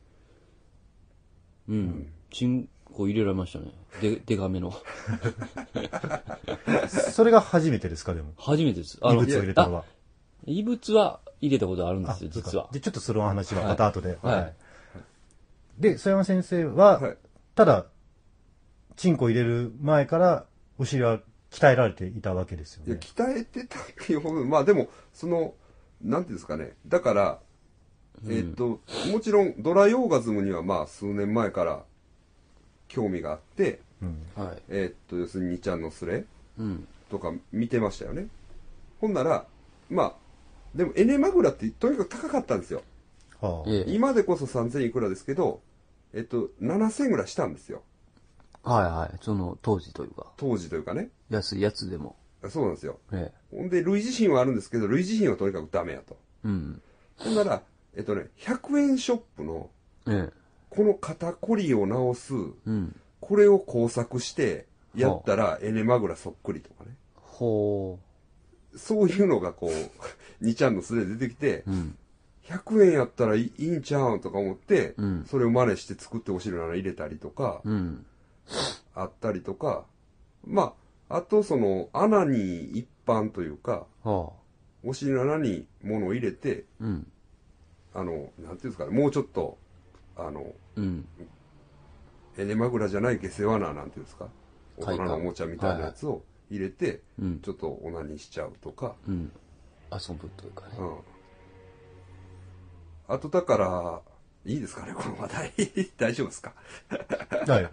うん。チンコ入れられましたね。で、でかめの。 それが初めてですか、でも。 初めてです。 異物を入れたのは。 異物は入れたことあるんですよ、 あそうか実は。 で、ちょっとその話はまた後で。 はいはいで、曽山先生は、 はい。 ただ、チンコ入れる前から、お尻は鍛えられていたわけですよいや、 ね。 鍛えてたっていうほど、まあでも、その、なんていうんですかね。だから、えーっと、もちろんドライオーガズムにはまあ数年前から興味があって、 うん。 はい。 えーっと、要するににちゃんのスレうん。 とか見てましたよね。ほんなら、まあ、でもエネマグラってとにかく高かったんですよ。 はあ。 ええ今でこそさんぜんいくらですけど、えっと、ななせんぐらいしたんですよ。 はいはい。その当時というか、 当時というかね。 安いやつでも。 そうなんですよ。 ええ。 ほんで、類似品はあるんですけど、類似品はとにかくダメやと。 うん。 ほんなら、えっとね、ひゃくえんショップの、 ええ。 この肩こりを直す、 うん。 これを工作して、やったら、エネマグラそっくりとかね。 ほそういうのがこう、にちゃんの素で出てきてう。、うん。 ひゃくえんやったらいいいいんちゃうんとか思って、 うんそれを真似して作ってほしいなら入れたりとか、 うん。 あったりとか、まあ、あとその穴に一般というか、 はお尻の穴に物を入れて、 あ。うん。 あの、なんていうんですかね、もうちょっと、あの、 うん。 エネマグラじゃない下世話な、なんていうんですか、大快感人のおもちゃみたいなやつを入れて、 うんちょっとオナニーしちゃうとか、 うん。遊ぶというかね。 うん。あとだから、いいですかね、この話題。大丈夫ですか。 はい。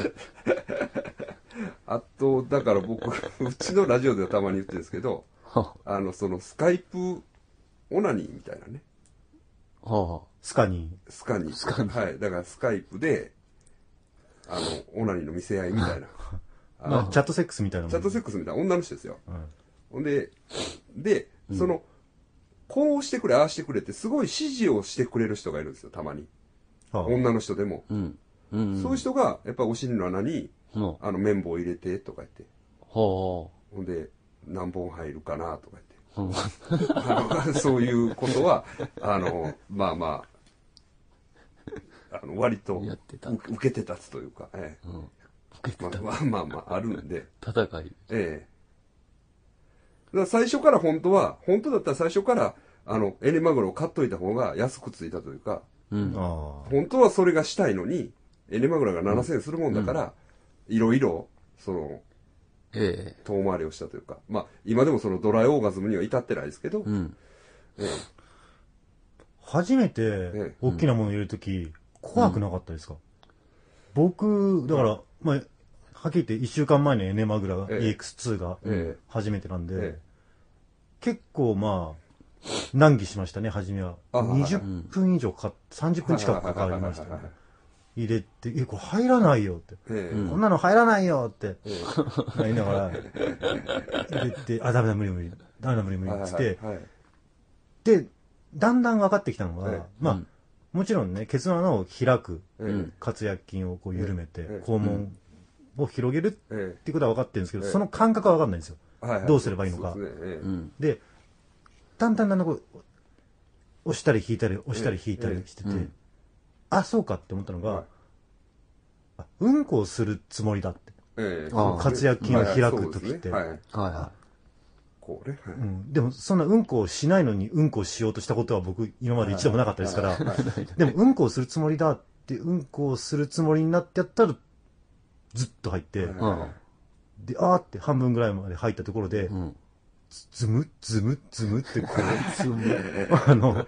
あと、だから僕、うちのラジオではたまに言ってるんですけど、 はあの、そのスカイプオナニーみたいなね。 あ。はスカに。 スカに。 スカにはい。だからスカイプで、あの、オナニーの見せ合いみたいな。あのまあ、チャットセックスみたいなもん。 チャットセックスみたいな女の人ですよ。 うんほんで、で、その、こうしてくれ、ああしてくれって、すごい指示をしてくれる人がいるんですよ、たまに。 はあ女の人でも。 あ。うん。うん。 そういう人が、やっぱお尻の穴に、 の。 あの、綿棒入れて、とか言って。 はほんで、何本入るかな、とか言って。 あ。うん。 あのそういうことは、あの、まあまあ、あの割とやってたう受けて立つというか、えうん。受けえ、 てた。 まあまあまあ、あるんで、 戦い。 ええ。だから最初から本当は、本当だったら最初から、あの、エネマグロを買っといた方が安くついたというか、 うん。 ああ。 本当はそれがしたいのに、エネマグロがななせんえんするもんだから、いろいろ、その、 ええ。 遠回りをしたというか、まあ、今でもそのドライオーガズムには至ってないですけど、 うん。 ええ初めてえ、 大きなものを入れるとき、怖くなかったですか、僕、だから、まあ、はっきり言っていっしゅうかんまえのエネマグラええイーエックスツー がええ初めてなんで、 ええ結構まあ、難儀しましたね、初めは。 あはいにじゅっぷん以上かかっ、さんじゅっぷん近くかかりましたねはいはいはいはいはい。 入れて、え、これ入らないよって。 ええうんこんなの入らないよってええ言いながら、入れて、あ、ダメだ、無理無理。ダメだ、無理無理。つって、 はいはいはいで、だんだん分かってきたのが、 ええまあ、 うんもちろんね、ケツの穴を開く、 ええ括約筋をこう緩めて、 ええ肛門を広げるっえていうことは分かってるんですけど、 ええその感覚は分かんないんですよ。 えはいはいどうすればいいのかそうですねええうん。 で、だんだんだんだんこう、押したり引いたり、押したり引いたりしてて、 ええうんあ、そうかって思ったのが、 はいあうんこをするつもりだって。 ええああそうですね括約筋を開くはいはいそうですね時ってはいはいはこうねはいうん、でも、そんなうんこをしないのにうんこをしようとしたことは僕、今まで一度もなかったですから、でも、うんこをするつもりだって、うんこをするつもりになってやったら、ずっと入って、 い。うん。 で、あーって半分ぐらいまで入ったところで、 うん。 ズムズムズムってこう、あの、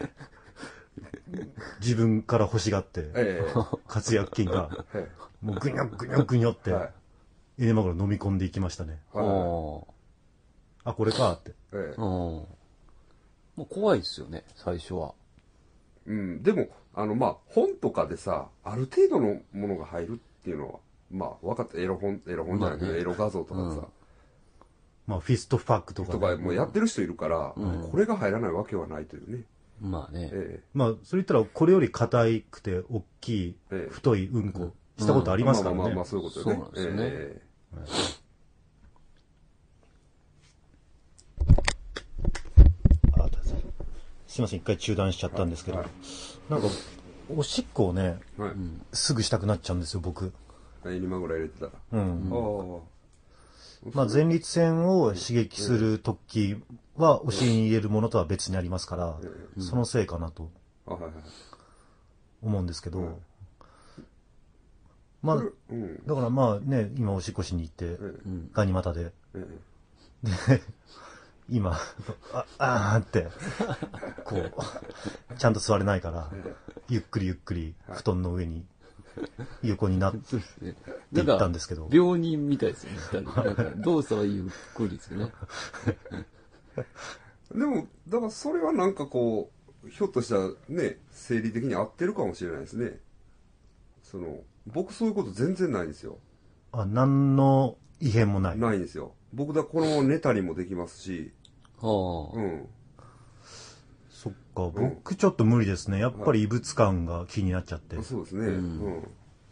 自分から欲しがって、 え活躍筋が、 えもうぐにょぐにょぐにょって、 はいエネマグロ飲み込んでいきましたね。 はいおあ、これかって。 ええうん。もう怖いですよね、最初は。 うん。でも、あの、まあ、本とかでさ、ある程度のものが入るっていうのは、まあ、分かった。エロ本、エロ本じゃないけど、 まあねエロ画像とかさ、 まあ、フィストファックとか、ね。 とかもうやってる人いるから、 うんこれが入らないわけはないというね。 まあね。 えまあ、それ言ったら、これより硬くて、大きい、 ええ太いうんこ、したことありますからね。 まあまあまあ、そういうことよね。 そうなんですよねえあすいません、一回中断しちゃったんですけど、 はいなんか、おしっこをね、 えはい。 すぐしたくなっちゃうんですよ、僕。 エニマぐらい入れてたら。 うん。 あまあ、前立腺を刺激する時は、お尻に入れるものとは別にありますから、そのせいかなとあ。はいはいはい。 思うんですけど、 うんまあこ、れうん。 だからまあね、今おしっこしに行って、 えうん。 ガニ股で、 えで、今、あ、あーって、こう、ちゃんと座れないから、ゆっくりゆっくり布団の上に横になってそうですね。 言ったんですけど。 病人みたいですよね。二人なんか動作はゆっくりですよね。 えでも、だからそれはなんかこう、ひょっとしたらね、生理的に合ってるかもしれないですね。その、僕そういうこと全然ないんですよ。 あ、何の異変もない。 ないんですよ。僕だこのまま寝たりもできますし、 はあ。 うん。 そっか、僕ちょっと無理ですね。やっぱり異物感が気になっちゃって。 そうですね。うん。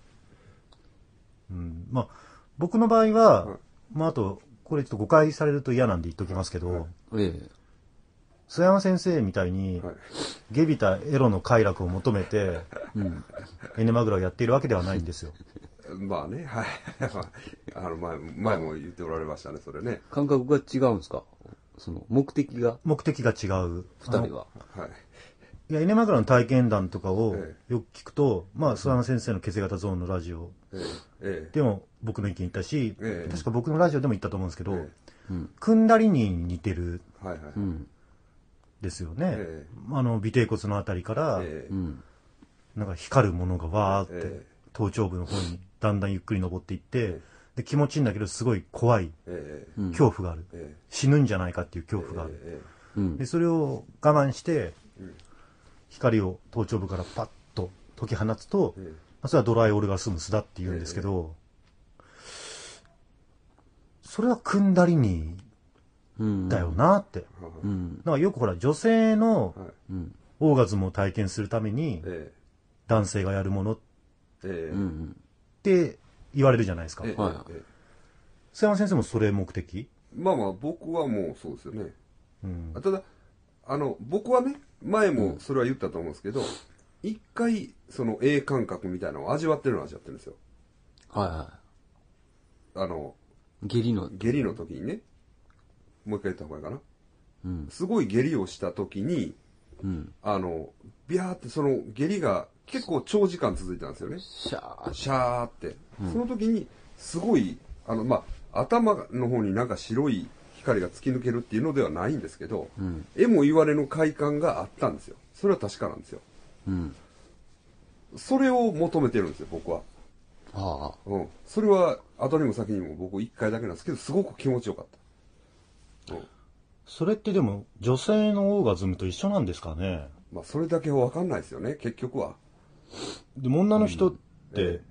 うん、まあ、僕の場合は、 はいまあ、あと、これちょっと誤解されると嫌なんで言っときますけど、 ええ。 須山先生みたいに、 はい。 下びたエロの快楽を求めて、 うん。 エネマグラをやっているわけではないんですよ。 まあね、はい。あの、前、前も言っておられましたね、それね。 感覚が違うんですか？その、目的が、 目的が違う。 二人は。 はい。 いや、エネマグラの体験談とかをえよく聞くと、まあ、諏訪山先生の血液型ゾーンのラジオええ、えでも僕の意見言ったし、 ええ確か僕のラジオでも言ったと思うんですけど、 えうん。 クンダリニーに似てるえ、はいはい。 うん。 ですよね。 えあの、尾てい骨のあたりから、 ええ、 うん。 なんか光るものがわーってええ、 頭頂部の方にだんだんゆっくり登っていって、で、気持ちいいんだけど、すごい怖いええ、 うん。 恐怖がある。 ええ、 死ぬんじゃないかっていう恐怖がある。 えうんで、。それを我慢してうん、 光を頭頂部からパッと解き放つと、 え、えまあそれはドライオルガスムスだって言うんですけど、それはクンダリニうん。 ーだよなって。 え、はうん。 だからよくほら、女性のい。はい。 うん。 オーガズムを体験するために、 え男性がやるものっえ、ええ、 うん。 て言われるじゃないですか。 ええ、 はいええ須山先生もそれ目的？ まあまあ、僕はもうそうですよね。 うん。 ただ、あの、僕はね、前もそれは言ったと思うんですけど、一回、その、A感覚みたいなのを味わってるのを味わってるんですよ。 はいはあの、 い。下痢の。 下痢の時にね、もう一回言った方がいいかな。 うん。 すごい下痢をした時に、 うん。 あの、ビャーってその下痢が結構長時間続いたんですよね。 シャー。 シャーって。その時に、すごい、あの、まあ、頭の方になんか白い光が突き抜けるっていうのではないんですけど、 うん。 えも言われぬ快感があったんですよ。それは確かなんですよ。 うん。 それを求めてるんですよ、僕は。 ああ。 うん。それは、後にも先にも僕一回だけなんですけど、すごく気持ちよかった。うん。 それってでも、女性のオーガズムと一緒なんですかね。 まあ、それだけは分かんないですよね、結局は。 でも女の人って、 え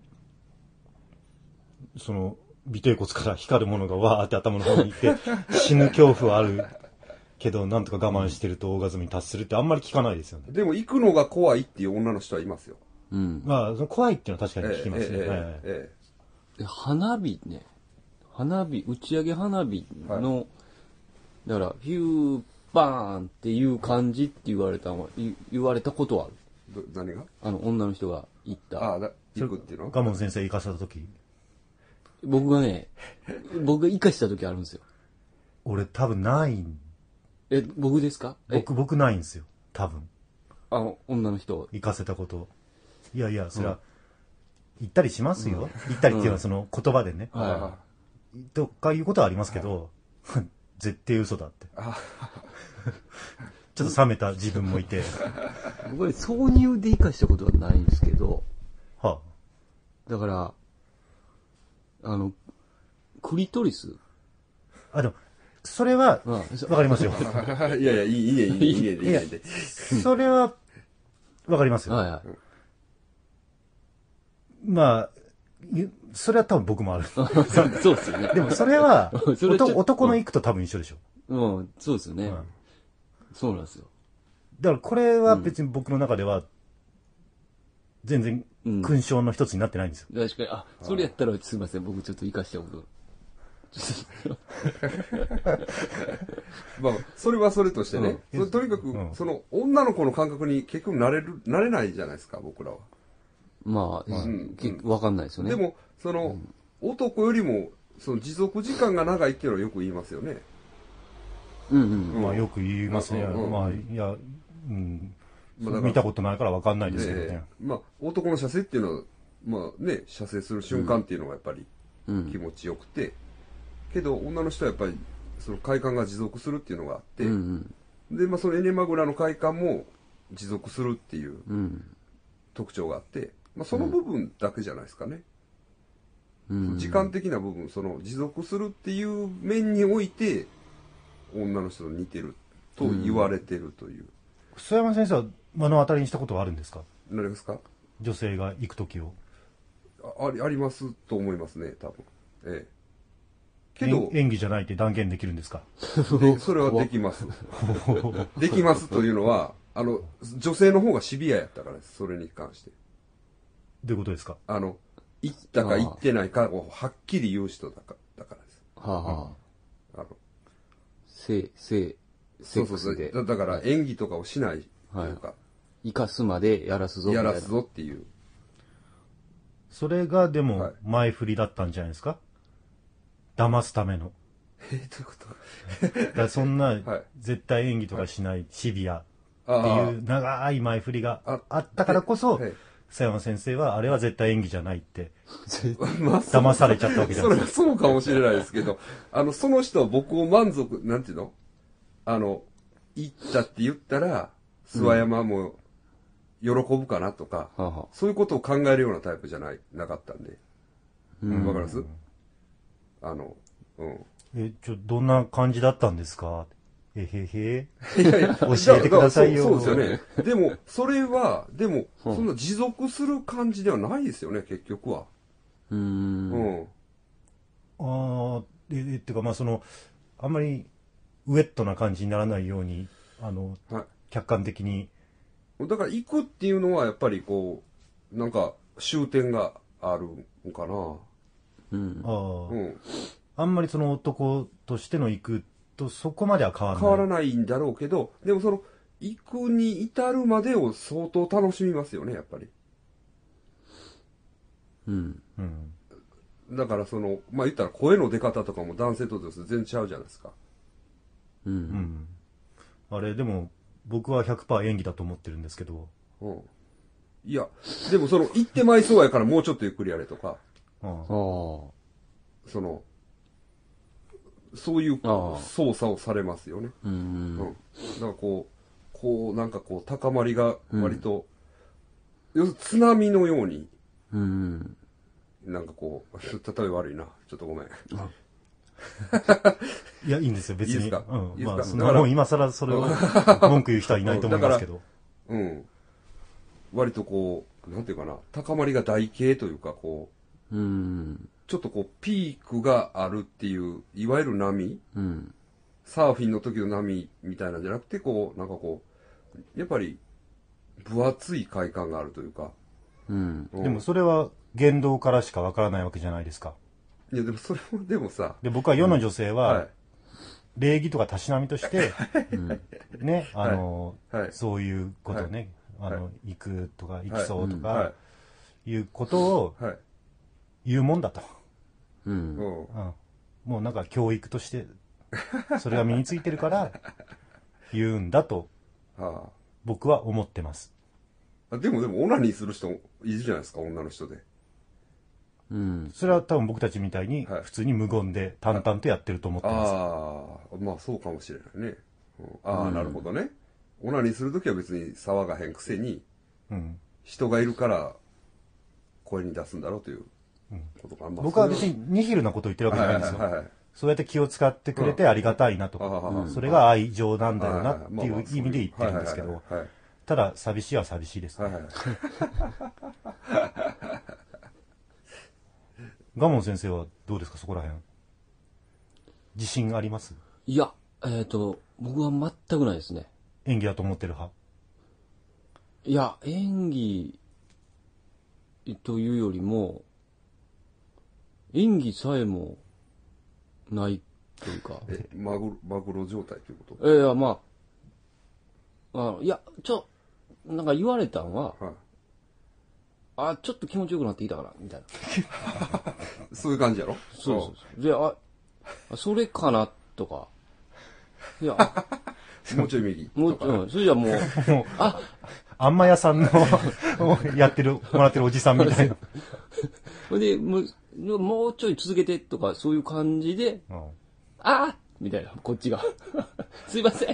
その、尾てい骨から光るものがわーって頭の方に行って、死ぬ恐怖はあるけど、なんとか我慢してるとオーガズムに達するってあんまり聞かないですよね。 でも、行くのが怖いっていう女の人はいますよ。 うん。 まあ、その怖いっていうのは確かに聞きますね。 ええええはいはいえで花火ね。花火、打ち上げ花火の、だから、ヒューバーンっていう感じって言われたのは、言言われたことはある。 えど何があの、女の人が言った。 ああ、だ行くっていうのはガモン先生行かせた時、 僕がね、僕が生かした時あるんですよ。 俺多分ないん、 え、僕ですか？え、 僕、僕ないんですよ。多分。 あの、女の人。 行かせたこと。いやいや、それは、行ったりしますよ。行ったりっていうのはその言葉でね。 はとかいうことはありますけど、絶対嘘だって。ちょっと冷めた自分もいて。 い。僕はね挿入で生かしたことはないんですけど、 はだから、あの、クリトリスあ、あ、でも、それは、 は、 わかりますよ。 いやいや、いい、いいえ、いいえ、いいえ、いいえ、いいえ。 それは、 わかりますよ。 はいはい。 まあ、ゆそれは多分僕もある。 そうですよね。 でもそれは、 それちょっと男男の行くと多分一緒でしょ。 うん、そうですよね。 うんそうなんですよ。 だからこれは別に僕の中では、全然うん勲章の一つになってないんですよ。 確かに、あ、それやったらすいません、僕ちょっと生かしたこと。 まあ、それはそれとしてね、 うんそれとにかく、 うんその、女の子の感覚に結局なれる、なれないじゃないですか、僕らは。 まあ、 ん結構わかんないですよね。 でも、その、男よりも、その持続時間が長いっていうのはよく言いますよね。 うんうん。 まあよく言いますね。 うんうんまあ、いや、うん。 まあだから見たことないからわかんないですけどね。 ええまあ、男の射精っていうのは、まあね、射精する瞬間っていうのがやっぱりうん気持ちよくて、けど女の人はやっぱりその快感が持続するっていうのがあって、 うんで、まあそのエネマグラの快感も持続するっていううん。うん。 特徴があって、まあその部分だけじゃないですかね。 うん。 時間的な部分、その持続するっていう面において、女の人と似てると言われてるという。 須山先生は目の当たりにしたことはあるんですか？ 何ですか？ 女性が行くときを。 あありありますと思いますね、多分。ええ。けど演、演技じゃないって断言できるんですか？ でそれはできます。できますというのは、あの、女性の方がシビアやったからです、それに関して。 どういうことですか？ あの、行ったか行ってないかをはっきり言う人だかだからです。 はあはあ。 あの性、性、セそうそうそう。 ックスでだだから演技とかをしないというか、 生かすまでやらすぞみたいな。 やらすぞっていう。 それがではいも前振りだったんじゃないですか？騙すための。 えー、どういうことだからそんなはい絶対演技とかしないシビアってあいう長い前振りがああったからこそはい、 佐山先生はあれは絶対演技じゃないってまあ、 騙されちゃったわけじゃそれないですか。 はそうかもしれないですけど、あの、その人は僕を満足、なんていうのあの、行ったって言ったら、諏訪山も喜ぶかなとか、 はあはあ。 そういうことを考えるようなタイプじゃない、なかったんで。 うんわかりますあの、うん。 え、ちょ、どんな感じだったんですか？えへへ。 いやいや、 教えてくださいよそうそうですよね。でも、それは、でも、 うんそんな持続する感じではないですよね、結局は。 うー。 うんん。 ああ、え、えってかまあその、あんまりウェットな感じにならないように、あの、 は客観的に。 い。だから、行くっていうのは、やっぱりこう、なんか、終点があるんかな。 うん。 ああ、 うん。 あんまりその男としての行くとそこまでは変わらない。 変わらないんだろうけど、でもその、行くに至るまでを相当楽しみますよね、やっぱり。 うん。 うん。 だからその、まあ言ったら声の出方とかも男性と女性全然違うじゃないですか。 う。 うんん。あれ、でも僕は ひゃくパーセント 演技だと思ってるんですけど。 うん。いや、でもその、行ってまいそうやからもうちょっとゆっくりやれとか、 うんああ。 その、そういうああ操作をされますよね。 ううん。 ん。 だからこう、こう、なんかこう、高まりが割と、要するに津波のように、 うん。 なんかこう、例え悪いな。ちょっとごめん。 いや、いいんですよ、別に。 いいですかうん。 いいですかまあ、そんだからなもん今更それを文句言う人はいないと思いますけど。 うん。割とこう、なんていうかな、高まりが台形というか、こう、 うん。 ちょっとこう、ピークがあるっていう、いわゆる波、 うん。 サーフィンの時の波みたいなんじゃなくて、こう、なんかこう、やっぱり、分厚い快感があるというか。 うん。 うんでもそれは言動からしかわからないわけじゃないですか。 いや、でもそれも、でもさ、 で、僕は世の女性は、 はい礼儀とかたしなみとして、 うん。 ね、あの、 はい。 そういうことをね、 はいあの、行くとか、行きそうとはか、いうことをい。はい。 言うもんだと。 う。 うんん。 うん。もうなんか教育として、それが身についてるから、言うんだと、 は僕は思ってます。 あ。でもでも、オナニーする人いるじゃないですか、女の人で。 うん。 それは多分僕たちみたいにはい普通に無言で淡々とやってると思ってます。 ああ、まあそうかもしれないね。うん、ああ、 うんなるほどね。オナニーするときは別に騒がへんくせに、 うん。 人がいるから声に出すんだろうといううんことか。まあ僕は別それにニヒルなことを言ってるわけじゃないんですよ。 はいはいはいはい。 そうやって気を使ってくれてありがたいなとあか、 あそれが愛情なんだよなっていうまあまあ意味で言ってるんですけど、 はいはいはいはいただ寂しいは寂しいですね。 はいはい。 ガモン先生はどうですか、そこら辺。自信あります？ いや、えっ、と、僕は全くないですね。 演技だと思ってる派。 いや、演技というよりも、演技さえもないというか。 え、マグロ、マグロ状態というこえー、いや、まあ、あいや、ちょ、なんか言われたんは、 と？はい。 あ、ちょっと気持ちよくなってきたから、みたいな。 そういう感じやろ？ そうそうそう。で、あ、あそれかな、とか。いや、あうん。もうちょい右。 もう、 とかうん、それじゃもう、 もう、 あ、 あんま屋さんのやってる、もらってるおじさんみたいな。 ほんで、もう、もうちょい続けて、とか、そういう感じで、 うんあみたいな、こっちが。すいません。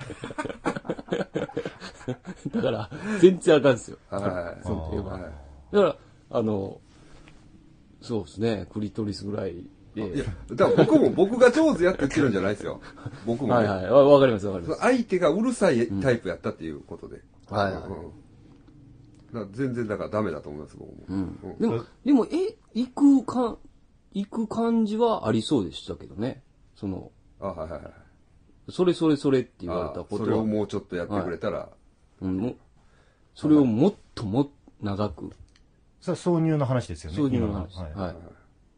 だから、全然あかんすよ。 はいはい。 その手は。 はい。 だから、あの、そうですね、クリトリスぐらいで。 いや、だから僕も僕が上手やって言ってるんじゃないですよ。僕もね。 はいはい。わわかりますわかります。 相手がうるさいタイプやったっていうことで。 はいはい。 うん。だから全然だからダメだと思います、僕も。 うんうんでも、でも、え、行くか、行く感じはありそうでしたけどね。その、 あ、はいはいはい。 それそれそれって言われたあことは。 それをもうちょっとやってくれたら、 うん、もそれをもっとも長く。 それは挿入の話ですよね。 そういうの話。 今のははい。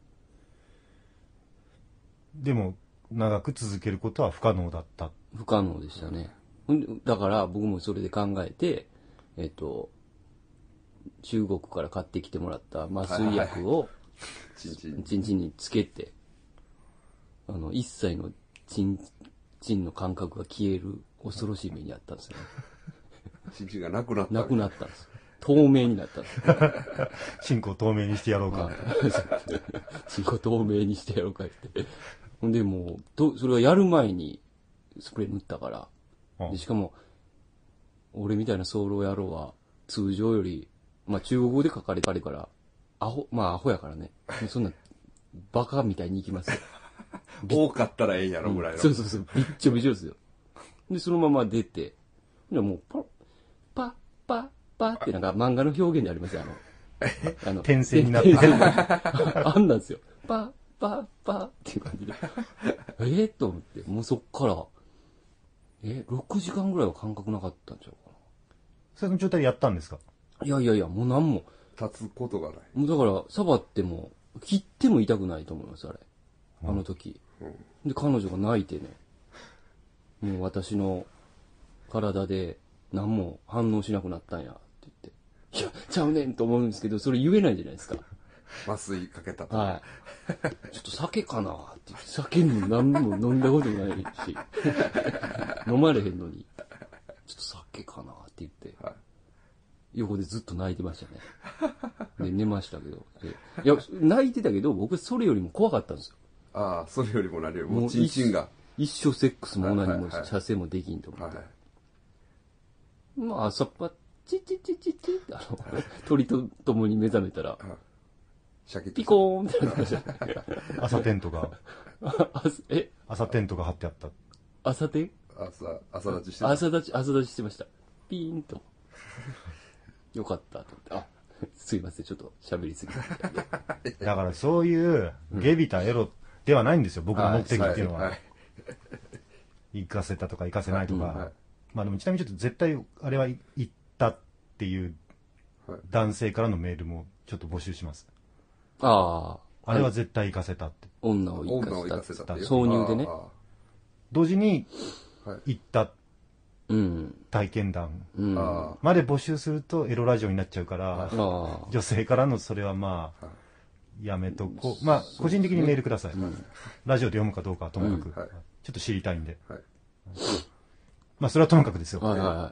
でも、長く続けることは不可能だった。 不可能でしたね。ほんでだから僕もそれで考えて、えっと、中国から買ってきてもらった麻酔薬をちんちん。 チンチンにつけて、あの、一切のチンチンの感覚が消える恐ろしい目にあったんですよね。 ちんちんがなくなった。 なくなったんです。透明になったんですよ。 進行透明にしてやろうか。 はい。仕事透明にしてやろうかって。ほんでもう、と、それはやる前にスプレー塗ったから。 うんでしかも、俺みたいな早漏野郎は通常より、まあ中国語で書かれてあるから、アホ、まあアホやからね。そんな、バカみたいに行きますよ。 多かったらええんやろぐらいの。 そうそうそう、びっちょびちょですよ。で、そのまま出て、でもう、パッ、パッ、パッ、パッってなんか漫画の表現でありますよ、あの。あの転生になって転生あんなんですよ。パッ、パッ、パッっていう感じで。えー、と思って、もうそっから、え、ろくじかんぐらいは感覚なかったんちゃうかそれの状態でやったんですか？ な。いやいやいや、もうなんも。 立つことがない。 もうだから、触っても、切っても痛くないと思います、あれ。あの時。で、彼女が泣いてね、もう私の体で何も反応しなくなったんやって言って。いや、ちゃうねんと思うんですけど、それ言えないじゃないですか。 麻酔かけたと。 はい。ちょっと酒かなって言って。酒も何も飲んだことないし。飲まれへんのに。ちょっと酒かなって言って。 はい横でずっと泣いてましたね。で、寝ましたけど。でいや、泣いてたけど、僕それよりも怖かったんですよ。 ああ、それよりも何よりも、もうチンチンが。 一生セックスも何もはいはいはい射精もできんと思って。 はい。 まあ、朝っぱ、チッチッチッチッチッって、あの、鳥と共に目覚めたら、 シャキッと。 ピコーンみたいな感じで。 朝テントが、 あえ、 朝テントが張ってあった。 朝手朝、朝立ちしてた。 朝立ち、朝立ちしてました。ピーンと。よかったと思って。あ、すいません、ちょっと喋りすぎて。 だからそういう、ゲビタエロではないんですよ、僕の目的っていうのは。 はい。 行かせたとか行かせないとか。 はいはいまあでもちなみにちょっと絶対、あれは行ったっていうはい男性からのメールもちょっと募集します。 ああ。 あれは絶対行かせたって。 女を生女を生かせた。 かせたっていう。 挿入でね。 あ同時にあはい。 行ったうん。 体験談うん。ああまで募集するとエロラジオになっちゃうから、 あ。 女性からのそれはまあ、やめとこう。まあ、個人的にメールください。ラジオで読むかどうかはともかく、 うんはいちょっと知りたいんで。 あ。はい。 まあ、それはともかくですよ。 はいはいは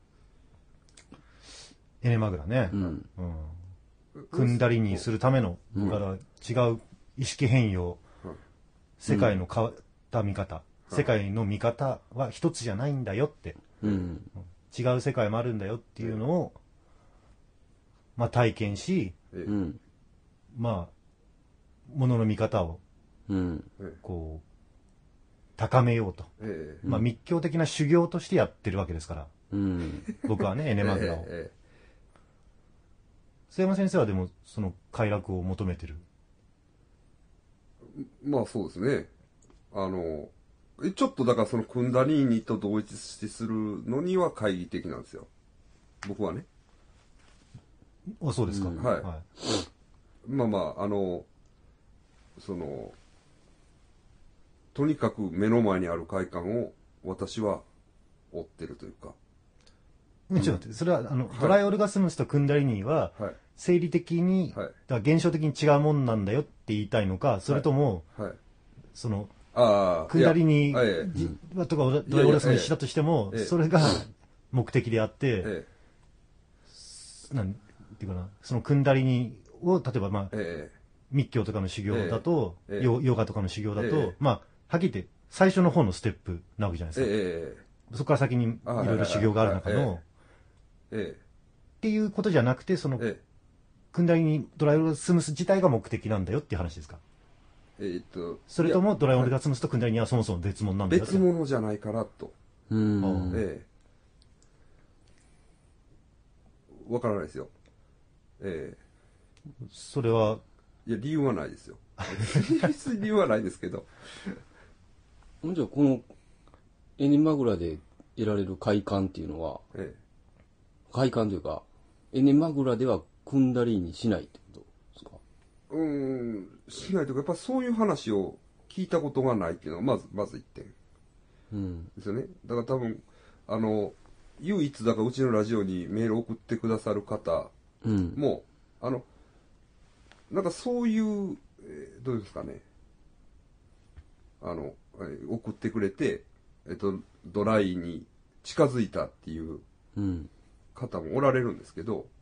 エネマグラね。 い。うん。 うん。組んだりにするための、だから違う意識変容、世界の変わった見方、世界の見方は一つじゃないんだよって、 うん。 違う世界もあるんだよっていうのを、まあ体験し、 ええうん。 まあ、ものの見方を、 うん。 こう、高めようと。 ええまあ密教的な修行としてやってるわけですから。 うん。 僕はね、エネマグラを。 え須山先生はでも、その快楽を求めてる。 えまあそうですね。あの、えちょっとだからそのクンダリーニと同一視するのには懐疑的なんですよ。僕はね。 あ、そうですか。 うんはいはまあまあ、あの、その、とにかく目の前にある快感を私は追ってるというか。 い。ちょっと待って、それは、あの、 はいドライオルガスムスとクンダリニーは、 はい。 生理的に、 はいだから現象的に違うもんなんだよって言いたいのか、それとも、 はい。 その、 ああ。 クンダリニいやええーじとかドライオルガスムスしたとしても、 ええそれが目的であって、 えなんていうかな、そのクンダリニーを、例えばまあ、 え、え密教とかの修行だと、 ええええヨヨガとかの修行だと、 ええまあ、はっきり言って、最初の方のステップなわけじゃないえ、 ですか。 えそこから先にいあろいろ修行がある中はいはいの、 え、えっていうことじゃなくて、その、 え、えクンダリニードライオルガスムス自体が目的なんだよっていう話ですか。 え、えーっと。 それともドライオルいやガスムスとクンダリニーはそもそも別物なんだよ別物じゃないからと。 うん。 ええ。わからないですよ。えそれは、 え。いや、理由はないですよ。別に理由はないですけど。 ほんじゃ、この、エニマグラで得られる快感っていうのは、 え快感というか、エニマグラではクンダリーにしないってことですか？ え。うーん、しないというか、やっぱそういう話を聞いたことがないっていうのが、まず、まず一点うん。 ですよね。だから多分、あの、唯一だからうちのラジオにメールを送ってくださる方うん。 も、あの、なんかそういう、えーどうですかね。あの、えー送ってくれて、えっと、ドライに近づいたっていううん。 方もおられるんですけど、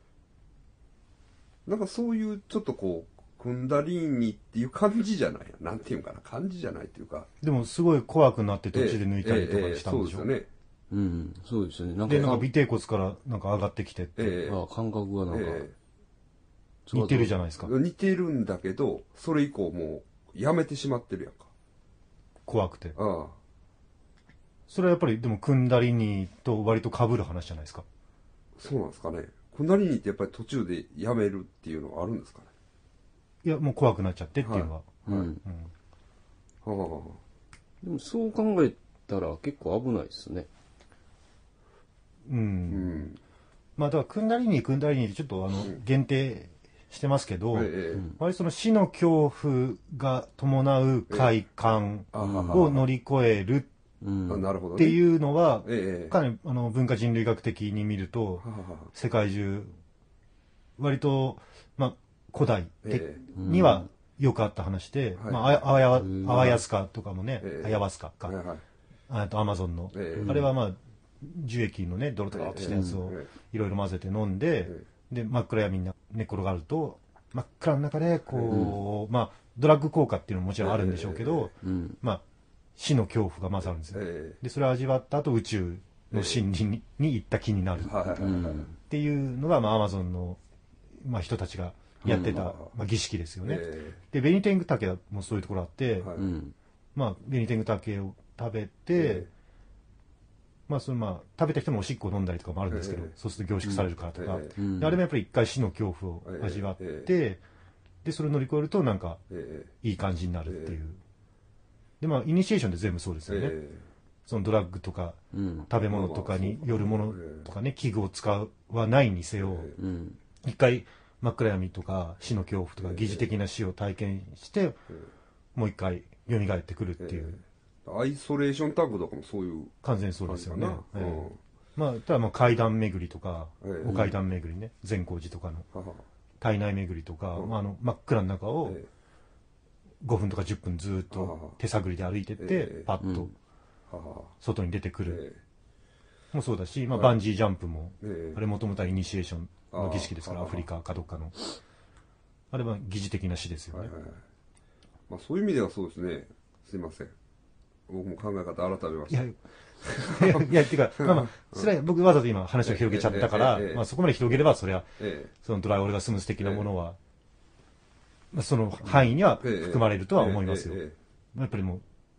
なんかそういうちょっとこう、クンダリーニっていう感じじゃない。なんていうんかな。感じじゃないっていうか。 でもすごい怖くなって途中で抜いたりとかしたんでしょ、 ええええそうですよね。 うん。そうですよね。なんか、 で、なんか尾てい骨からなんか上がってきてって、 ええあ感覚がなんか、 え似てるじゃないですか。 え似てるんだけど、それ以降もうやめてしまってるやんか。 怖くて。 ああ。 それはやっぱりでもクンダリニーと割と被る話じゃないですか。 そうなんですかね。クンダリーニってやっぱり途中でやめるっていうのはあるんですかね。 いや、もう怖くなっちゃってっていうのは。 うん。 はあ、 でもそう考えたら結構危ないですね。 うん。うんうん。 まあだからクンダリニー、クンダリニーでちょっとあの、限定してますけど、 ええ割とその死の恐怖が伴う快感あははを乗り越えるうん。 あなるほどね。 っていうのは、 ええかなりあの文化人類学的に見ると、 ははは世界中、割と、まあ、古代的えにはよくあった話で、 はいまあ、ああやわ、 うんあわやすかとかもねえ、えあやわすかか、 えはいはい。 あとアマゾンの、 ええあれはまあ、樹液のね、ドロドロっとしたやつをええいろいろ混ぜて飲んで、 えで、真っ暗闇に寝っ転がると、真っ暗の中で、こう、まあ、ドラッグ効果っていうのももちろんあるんでしょうけど、 うん。 まあ、死の恐怖がまずあるんですよ。 えで、それを味わった後、宇宙の森林にに行った気になるえはいはいはいはい。 っていうのが、まあ、アマゾンの、まあ、人たちがやってた、 うんまあ、儀式ですよね。 えで、ベニテングタケもそういうところあって、 えはいうん。 まあ、ベニテングタケを食べて、 えまあ、そのまあ、食べた人もおしっこを飲んだりとかもあるんですけど、 ええそうすると凝縮されるからとか、 えうんであれもやっぱり一回死の恐怖を味わって、 えで、それを乗り越えるとなんか、 えいい感じになるっていう。で、まあ、イニシエーションで全部そうですえよね。 えそのドラッグとか、 うん。 食べ物とかによるものとかね、器具を使わないにせよ、 うん。 一回真っ暗闇とか死の恐怖とか疑似的な死を体験して、もう一回蘇ってくるっていう、 アイソレーションタグとかもそういう完全にそうですよね。 感じかな。 ええうんまあ、ただまあ階段巡りとか、 ええお階段巡りね、善光寺とかのはは体内巡りとか、 うんまあ、あの真っ暗の中をえごふんとかじゅっぷんずっはとは手探りで歩いてって、 ええパッとえはは外に出てくる、 えもそうだし、まあ、 はいバンジージャンプも、 ええあれもともとはイニシエーションの儀式ですから、 ああアフリカかどっかの。あれは疑似的な死ですよね。 はいはいはい。まあそういう意味ではそうですね。すいません。僕も考え方改めましいや、 た。 いや、いや、っていうか、まあまあ、それは僕わざと今話を広げちゃったから、 ええええええまあそこまで広げれば、そりゃ、 えそのドライオルガスムス的なものは、まあその範囲にはええ含まれるとは思いますよ。 えええやっぱりもう、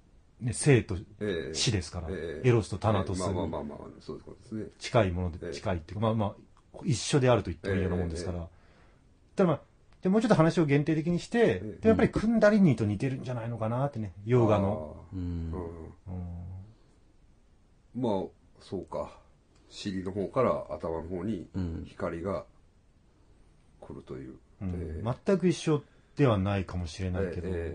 ね、生とええ死ですから、 ええエロスとタナトスまあまあにまあまあ、そういうことですね。 近いもので、 ええ近いっていうか、まあまあ、一緒であると言ってもいいようなもんですから。 えただまあ、でもうちょっと話を限定的にして、 ええでやっぱりクンダリニーと似てるんじゃないのかなってね、ヨガの。 あーうん。 うんうんまあ、そうか。尻の方から頭の方にうん光が来るという。 うんええ全く一緒ではないかもしれないけど、 え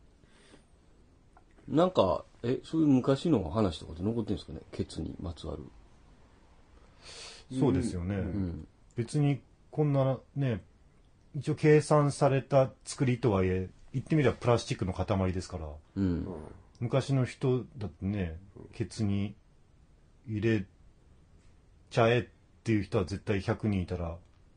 なんか、え、そういう昔の話とかって残ってるんですかね、ケツにまつわる。 そうですよね、 うん。 別にこんなね、一応計算された作りとはいえ、言ってみればプラスチックの塊ですから、 うん。 うん昔の人だってね、ケツに入れちゃえっていう人は絶対ひゃくにんいたら、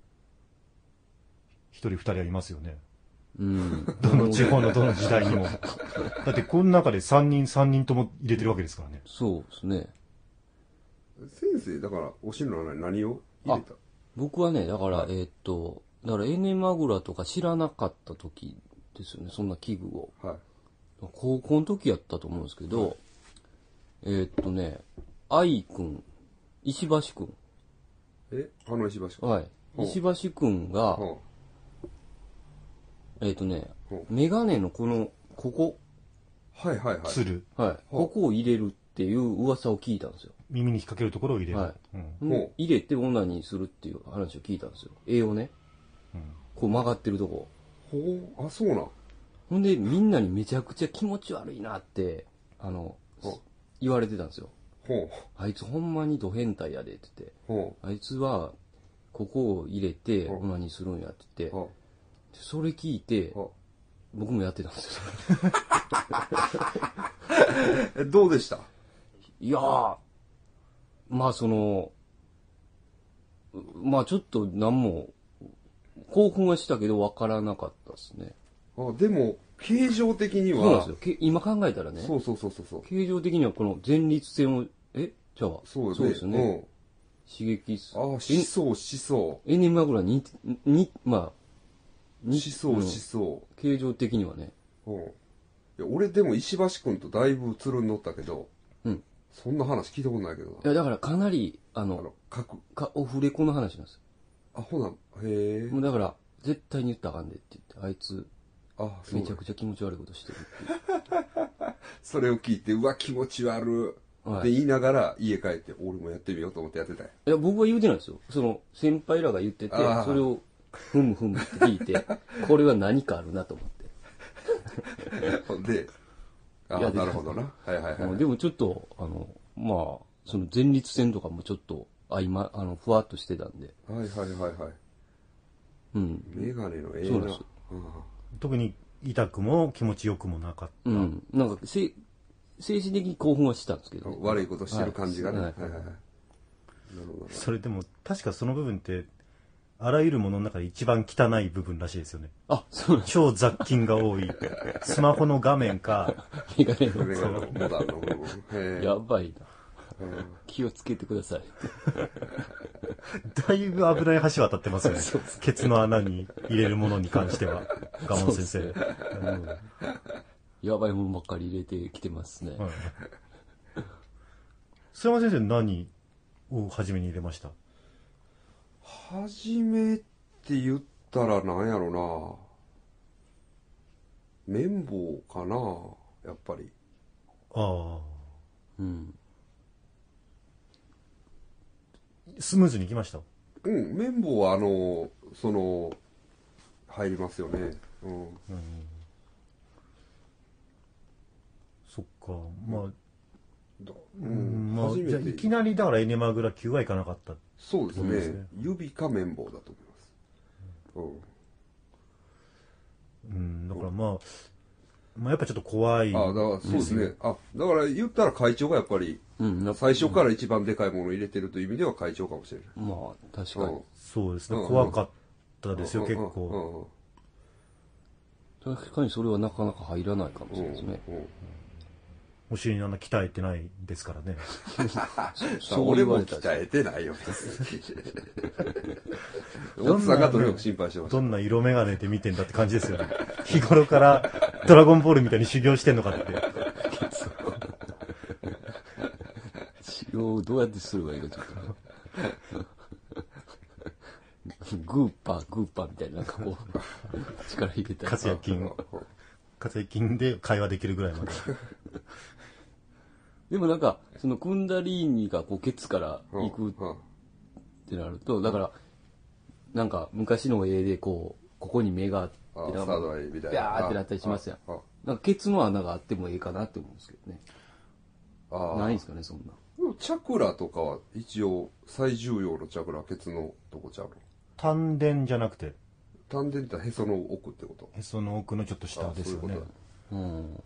ひとりふたりはいますよね。 うん。 どの地方のどの時代にも。だってこの中でさんにんさんにんとも入れてるわけですからね。 そうですね。 先生、だから、お尻の穴に何を入れた僕はね、だから、 はいえーっと、だからエネマグラとか知らなかった時ですよね、そんな器具を。 はい。 高校の時やったと思うんですけど、えーっとね、愛くん、石橋くん。 えあの石橋か。 はい。 ほう石橋くんが、 はえーっとねほ、 メガネのこの、ここ、 あはいはいはい。 つる、 はい。ここを入れるっていう噂を聞いたんですよ。 耳に引っ掛けるところを入れる。 はいうんほう入れてオナニーするっていう話を聞いたんですよ。栄養ね。こう曲がってるとこ。 ほう、あ、そうなん。 ほんで、みんなにめちゃくちゃ気持ち悪いなって、あのほう、 言われてたんですよ。 ほう、 あいつほんまにド変態やでって言って。 ほあいつは、ここを入れてほうオナニーするんやって言っう、 て。 ほそれ聞いてう、、ほ僕もやってたんですよ。 う。え、どうでしたいやー、まあその、まあちょっと何も、興奮はしたけど分からなかったですね。 あ、でも、形状的には、 そうなんですよ。け今考えたらね、 そうそうそうそうそう。 形状的にはこの前立腺を、えじゃあ、 そうそうですよね。刺激す、 うん。あ、しそう、しそエネマグラに、に、まあ、 う。 にしそう、 んしそ形状的にはね。 う。うん。いや、俺でも石橋くんとだいぶつるん乗ったけど、 うん。 そんな話聞いたことないけどな。 いや、だからかなり、あの、 あの、書く。 かオフレコの話なんですあ、ほな、へえよ。も。うだから、絶対に言ったらあかんでって言って、あいつ、 あ、そうめちゃくちゃ気持ち悪いことしてるっていう。 それを聞いて、うわ、気持ち悪はいって言いながら家帰って、俺もやってみようと思ってやってたよ。 いや、僕は言うてないですよ。その、先輩らが言ってて、 あーそれを、ふむふむって聞いて、これは何かあるなと思って。 ほんで、あいやでなるほどな。はいはいはい。 うんでもちょっと、あの、まあ、その前立腺とかもちょっと、あ、今、あの、ふわっとしてたんで。 はいはいはいはい。 うん。 メガネのええなそうなんですよ。 うん特に痛くも気持ちよくもなかった。 うん。なんか、せ精神的に興奮はしたんですけど。 悪いことしてる感じがね。ははいいはいはい。なるほど。 それでも確かその部分ってあらゆるものの中で一番汚い部分らしいですよね。 あ、そうなんです。 超雑菌が多い。スマホの画面か、 メガネの。 メガネのモダンの部分。へえやばいな。 うん気をつけてください。 だいぶ危ない橋渡ってますよね。ケツの穴に入れるものに関しては。ガモン先生。うんやばいもんばっかり入れてきてますね。 はい須山先生何を初めに入れました？ はじめって言ったらなんやろな。綿棒かな。やっぱり。 ああ。 うん。 スムーズにいきました？ うん、綿棒はあの、その、入りますよね。うん。 うん。そっか。まあ、 だううんん、まあ、じゃあいきなりだからエネマグラ級はいかなかった。 そうですねそうですね指か綿棒だと思います。 うん、だからまあ、まあやっぱちょっと怖い。 うん。あだからそうですね。あ、だから言ったら会長がやっぱり、 うん。やっぱ最初から一番でかいものを入れてるという意味では会長かもしれない。 まあ、確かに。 そうですね。 うん怖かったですよ、 うん結構。 確かにそれはなかなか入らないかもしうんうんれないですね。 うんうんお尻にあんな鍛えてないですからね。 そう俺も言われたら鍛えてないよ、別に。おっさんがとにかく心配してました。 どんな色眼鏡で見てんだって感じですよね。日頃からドラゴンボールみたいに修行してんのかって。 ようどうやってすればいいかちょっと。グーパー、グーパーみたいな、なんかこう、力入れたり。 活躍筋活躍筋で会話できるぐらいまで。 でもなんか、そのクンダリーニがこうケツから行くってなると、だから、なんか昔の絵でこう、ここに目があって、なんか、 サードアイみたいな。 ビャーってなったりしますやんああ。 なんかケツの穴があってもいいかなって思うんですけどね。 ああないんですかね、そんな。 でもチャクラとかは一応最重要のチャクラはケツのとこちゃうの。 丹田じゃなくて、 丹田って言ったらへその奥ってこと。 へその奥のちょっと下ですよねあそういうこ。 うん。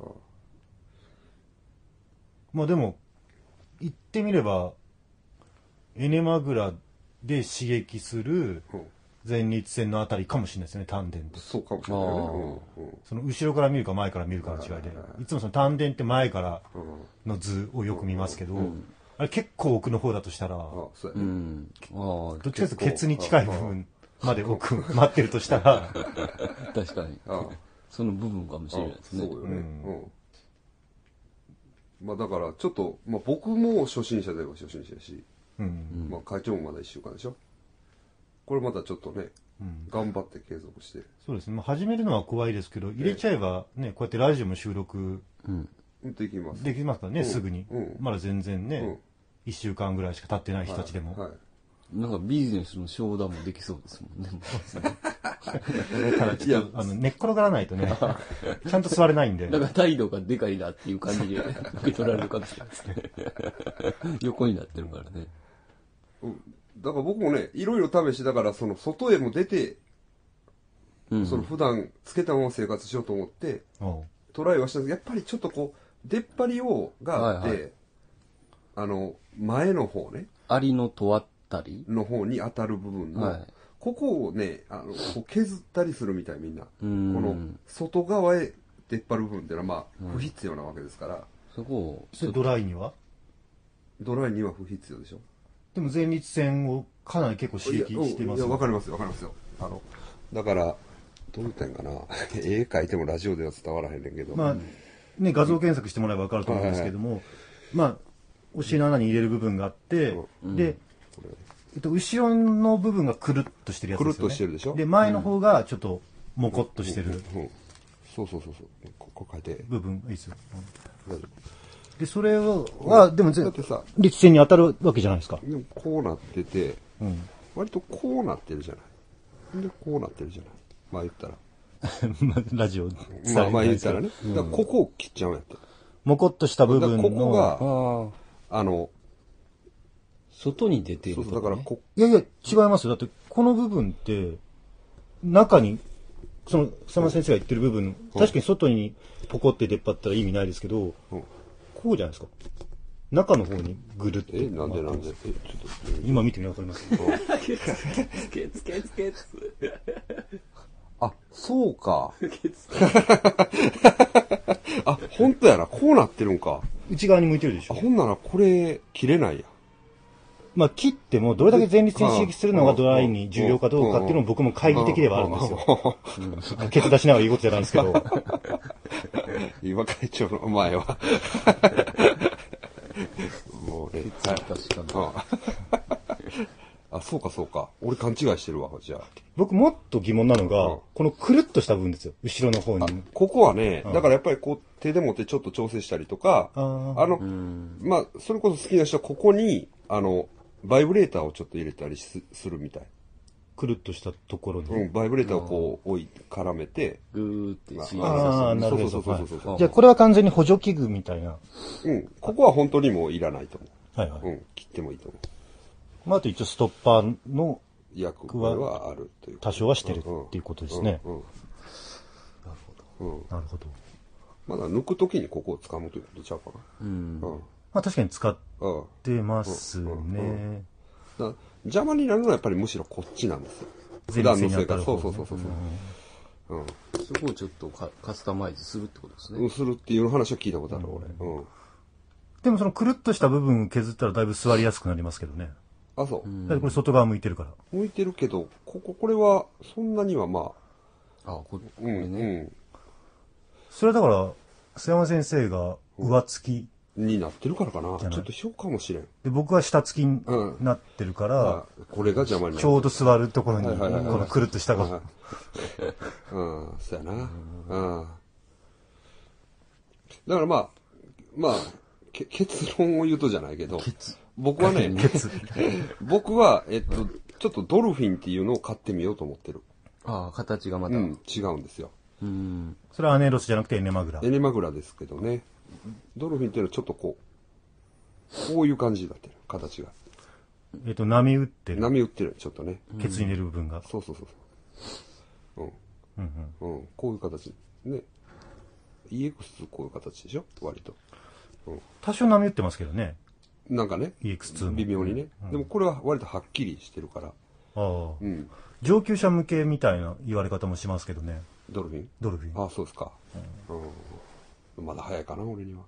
まあでも、言ってみれば、エネマグラで刺激するうん前立腺のあたりかもしれないですね、丹田って。 そうかもしれないね。うんうんその後ろから見るか前から見るかの違いで、いつもその丹田って前からうんの図をよく見ますけど、 んあれ結構奥の方だとしたら、 あそうやね。 うん。ああ、 どっちかというとケツに近い部分まで奥待ってるとしたら、 確かに。 あその部分かもしれないですね。 そうよね。 ううん。まあだからちょっと、まあ僕も初心者では初心者やし、 うん、 まあ会長もまだいっしゅうかんでしょ。これまたちょっとね、 うん頑張って継続して。 そうですね、まあ、始めるのは怖いですけど、入れちゃえばね、こうやってラジオも収録うん。 うんできます。 できますからね、 うんすぐに。 うんまだ全然ね、 うんいっしゅうかんぐらいしか経ってない人たちでも。 はい。 なんかビジネスの商談もできそうですもんね。 ただちょっと、あの、寝っ転がらないとね、ちゃんと座れないんで。 なんか態度がでかいなっていう感じで受け取られるかもしれないですね。横になってるからね。 うんだから僕もね、いろいろ試しだから、その外へも出て、 うん。 その普段つけたまま生活しようと思って、 おうトライはしたんですけど、やっぱりちょっとこう、出っ張りを、があって、 はいはいあの、前の方ね、 アリのとあったりの方に当たる部分の、 はいここをね、あの、こう削ったりするみたいみんな。こうんの、外側へ出っ張る部分っていうのは、まあ、不必要なわけですから、 そこを、 それドライにはドライには不必要でしょ。 でも前立腺をかなり結構刺激してますいや、 よわかりますよ、わかりますよ。あの、だから、どう言ったんかな。絵描いてもラジオでは伝わらへんねんけど。 まあ、ね、画像検索してもらえばわかると思うんですけども、まあ、お尻の穴に入れる部分があって、で、えっと、後ろの部分がくるっとしてるやつですよね。 くるっとしてるでしょで、前の方がちょっと、もこっとしてるうん。そうそうそうそう。ここ書いて。 部分、いいですよ。 大丈で、それをは、でも全だってさ、 立腺に当たるわけじゃないですか。 夫でもこうなってて、 うん。 割とこうなってるじゃない。で、こうなってるじゃない。まあ言ったら。 まあラジオ伝えまあまあないですけど言ったらね。だからここを切っちゃうんやって。 もこっとした部分だからここの、 が、 ああ、 あの、 外に出ていそうそう、 るとこねだからこ、 いやいや、違いますよ。だって、この部分って、中に、その、草間先生が言ってる部分、確かに外にポコって出っ張ったら意味ないですけど、 うんこうじゃないですか。中の方にぐるっと。 え、なんでなんでえ、ちょっと。 今見てみわかりますケツケツケツケツ。 あ、そうか。あ、本当やな。こうなってるんか。 内側に向いてるでしあ、 ょ。 ほんならこれ、切れないや。 まあ、切っても、どれだけ前立腺刺激するのがドライに重要かどうかっていうのも僕も懐疑的ではあるんですよ。ケツ出しながら言うことじゃないんですけど。 今会長の前は。もうね。 確かに。 あ、そうかそうか。俺勘違いしてるわ、じゃ僕もっと疑問なのうんが、このくるっとした部分ですよ。後ろの方あ。 に。 ここはね、 うんだからやっぱりこう手で持ってちょっと調整したりとか、 あーあの、 うん。 まあ、それこそ好きな人はここに、あの、バイブレーターをちょっと入れたりすするみたい。 くるっとしたところに。 うん、バイブレーターをこう置い、絡めて、 ぐーって刺激ああ、なるほど。 そうそうそうそうそうはいじゃあ、これは完全に補助器具みたいな。 うん、ここは本当にもういらないと思はいはい。 う。うん、切ってもいいと思う。 まあ、あと一応ストッパーの役割はあるという。 多少はしてるっていうことですね。 うん。うんうん。 なるほど。 まだ抜くときにここを掴むということちゃうかうんな。。うん。 まあ、確かに使っうん。 てますうんうんね。 だ邪魔になるのはやっぱりむしろこっちなんですよ。普前段の生活。 立腺に当たる方そうそうそうそう。うん。 そこをちょっとカカスタマイズするってことですね。 うん、するっていう話は聞いたことある、俺。うん。 でもそのくるっとした部分を削ったらだいぶ座りやすくなりますけどね。 あ、そう。 だってこれ外側向いてるから。 向いてるけど、ここ、これは、そんなにはまあ、 あ、ここうん、 れね。 うん。 それはだから、須山先生が上付きになってるからかな。 じゃないちょっと評価もしれん。 で、僕は下付きになってるから、 あこれが邪魔になる。 ちょうど座るところに、こはいはいはいはいのくるっと下はいが。 うん、そうやな。うん。だからまあ、まあ、け結論を言うとじゃないけど、僕はね、僕は、えっと、ちょっとドルフィンっていうのを買ってみようと思ってる。 ああ、形がまた。 うん、違うんですよ。 うん。 それはアネロスじゃなくてエネマグラ。 エネマグラですけどね。ドルフィンっていうのはちょっとこう、こういう感じになってる、形が。 えっと、波打ってる。 波打ってる、ちょっとね。 ケツに入れる部分が。 そうそうそうそう。うん。 うんうん。 うん、こういう形。ね。イーエックスツー こういう形でしょ割と。 多少波打ってますけどね。 なんかね。 イーエックスツー も。 微妙にね。でもこれは割とはっきりしてるから。 ああ。 うん。 上級者向けみたいな言われ方もしますけどね。 ドルフィンドルフィン。 ああ、そうですか。うん。まだ早いかな、俺には。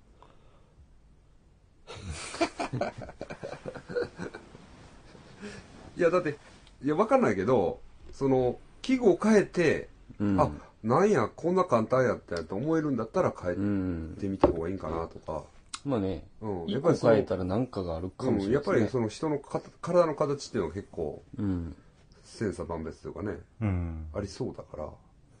いや、だって、いや、わかんないけど、その、器具を変えて、 うんあ、なんや、こんな簡単やったやと思えるんだったら変えうん。 てみた方がいいんかなとか。 まあね、 うん一やっぱりその個変えたら何かがあるかもしうん、 れないですね。 やっぱりその人のか体の形っていうのは結構、 うん。 千差万別というかね、 うん。 ありそうだから。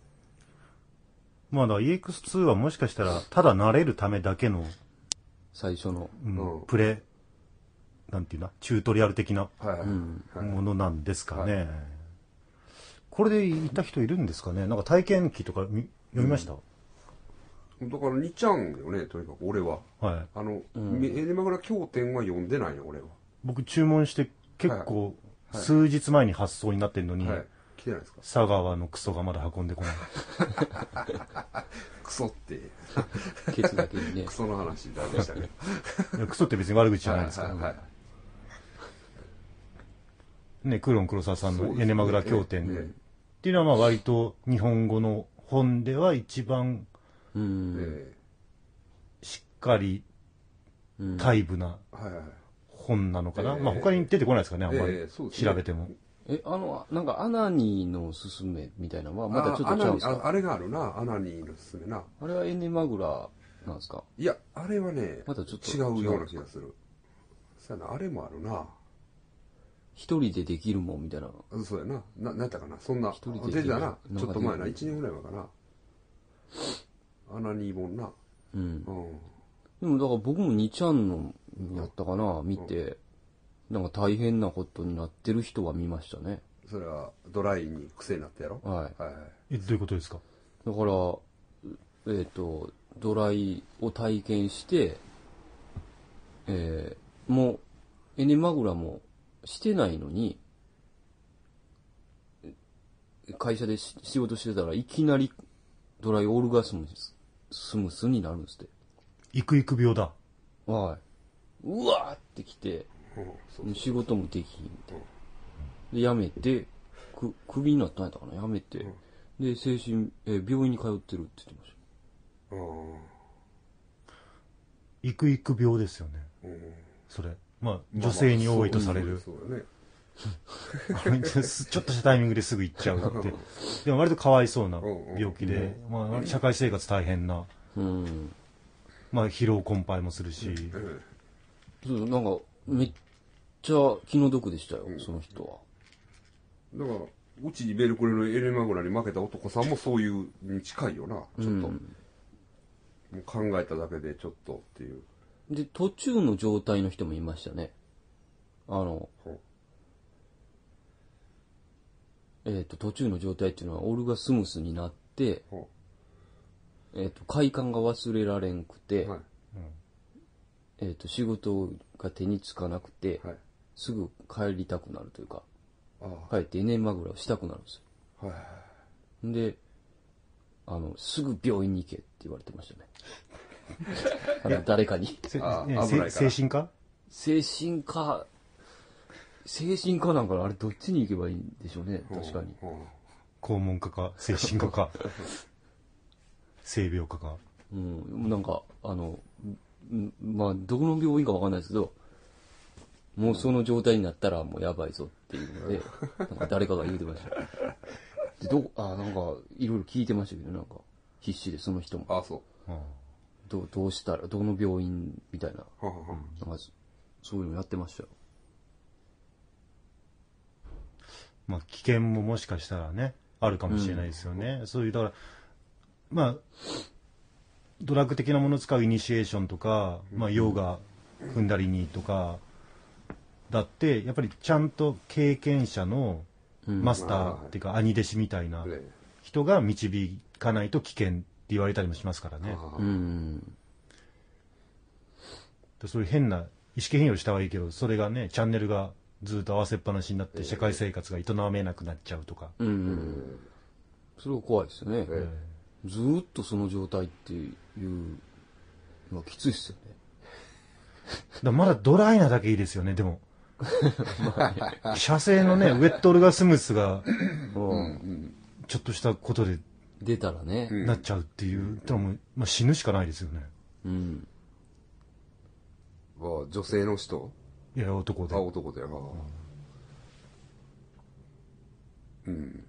まあだから イーエックスツー はもしかしたら、ただ慣れるためだけの、 最初の。 うんうんプレ、なんていうな、チュートリアル的なはい。 うん。 はいものなんですかね。 はこれでいた人いるんですかね。なんか体験記とかみ読みました、 だからにちゃんよね、とにかく俺は。 はい。 あの、 うんエネマグラ経典は読んでないの、俺は。 僕注文して結構はい数日前に発送になってるのに、 はい。来てないですか佐川のクソがまだ運んでこない。 クソって、 ケツだけにねク。ソの話だでしたけど。 いやクソって別に悪口じゃないですか。 はいはいはい。 ね、クロン黒沢さんのエネマグラ経典ええっていうのはまあ割と日本語の本では一番うん。 えしっかりうん大部なえはいはい。 本なのかな。 ええまあ他に出てこないですかね、あんまりええそうですね調べても。 え、あの、なんか、アナニーのすすめみたいなのは、またちょっと違うんですか？ あアナニーああれがあるな、アナニーのすすめな。 あれはエネマグラなんですか？ いや、あれはね、 またちょっと違うような気がする。そうやな、あれもあるな。 一人でできるもんみたいな。 あそうやな。な、なんやったかな。そんな、 一人でできる出てたな。 なんかちょっと前な。 出てるいちねんぐらい前かな。アナニー本な。 うん。 うん。 でも、だから僕もにちゃんのやったかな、見て、なんか大変なことになってる人は見ましたね。 それは、ドライに癖になってやろはい。 はいはい。 え、どういうことですか？ だから、えっ、と、ドライを体験して、えー、もう、エネマグラもしてないのに、会社でし仕事してたらいきなりドライオルガスムススムスになるんですって。 イクイク病だ。 はい。うわーってきて、 うん、そうもう仕事もできひんみたいな。で、辞めて、く、クビになったんやったかな、辞めて。で、精神、えー病院に通ってるって言ってました。 うん。 イクイク病ですよね。 うん。 それ。まあ、女性に多いとされる。 そうだね。 ちょっとしたタイミングですぐ行っちゃうって。でも割とかわいそうな病気で、まあ、社会生活大変な。 うん。 まあ、疲労困憊もするし。 うん。 そう、なんか、めっちゃ気の毒でしたよ、その人は。 だから、うちにベルクレのエレマグラに負けた男さんもそういうに近いよな、ちょっと。 うんもう考えただけでちょっとっていう。 で、途中の状態の人もいましたね。あの、 ほうえっ、と、途中の状態っていうのは、オルガスムスになって、 ほえっ、と、快感が忘れられんくて、 うはい。 えっ、と、仕事が手につかなくて、 はい。 すぐ帰りたくなるというか、 あ帰ってエネマグラをしたくなるんですあ。はい。 よ。で、あの、すぐ病院に行けって言われてましたね。あの、誰かに。 せあね危ないからせ精神科精神科、精神科なんかあれどっちに行けばいいんでしょうね、確かに。 うん。 肛門科か、精神科か、性病科か。 うん、なんか、あの、んまあ、どこの病院かわかんないですけど、もうその状態になったらもうやばいぞっていうので、なんか誰かが言うてました。でどあ、なんか、いろいろ聞いてましたけど、なんか、必死でその人も。 ああ、そうんどう、どうしたら、どの病院みたいな、 はははなんかそういうのやってましたよ。 まあ、危険ももしかしたらね、あるかもしれないですよね。そういう、だから、まあ、ドラッグ的なものを使うイニシエーションとか、まあ、ヨガ、踏んだりにとか、だって、やっぱりちゃんと経験者のマスターっていうか、兄弟子みたいなね人が導かないと危険って言われたりもしますからね。 あうん。 そういう変な意思変容したはいいけど、それがね、チャンネルがずっと合わせっぱなしになって社会生活が営めなくなっちゃうとか。 うん。うんそれは怖いですよね。 えずーっとその状態っていうのはきついっすよね。 だからまだドライなだけいいですよね、でも。射精のね、ウェットオルガスムスがうんちょっとしたことで出たらね。 うんなっちゃうっていう、ってのはもう、まあ、死ぬしかないですよね。 うん。 は女性の人いや、男であ、。男で。あうん。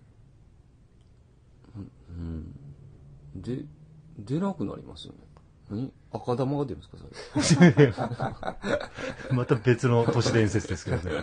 で、出なくなりますよね。何赤玉が出るんですか、それ。 また別の都市伝説ですけどね。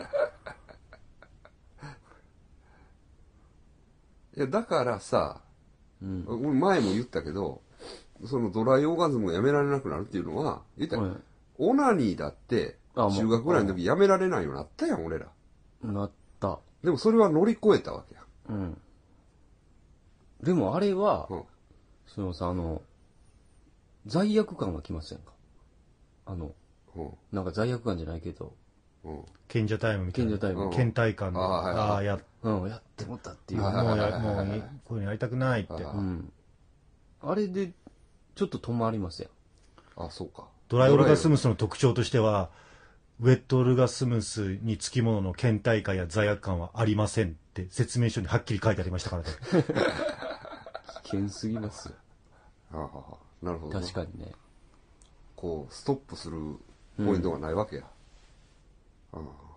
いや、だからさ、 うん。 俺前も言ったけど、そのドライオーガズムがやめられなくなるっていうのは、言ったら、 はいオナニーだって、 あもう中学ぐらいの時やめられないようになったやん、俺ら。 なった。 でもそれは乗り越えたわけや。 うん。でもあれは、 うん。 そのさ、あの、罪悪感がきませんか？あの、 うん。 なんか罪悪感じゃないけど、 うん。 賢者タイムみたいな。 賢者タイム倦怠感で。 あーはいはいああ、や、 うん、やってもったっていう。 もうはいや、もうい、こういうのやりたくないって。 はいうん。あれで、ちょっと止まりますやん。 あ、そうか。 ドライオルガスムスの特徴としては、ウェットオルガスムスにつきものの倦怠感や罪悪感はありませんって説明書にはっきり書いてありましたからね。 危険すぎますよ。 ああ、なるほどな。 確かにね。 こう、ストップするポイントがないわけや。ああ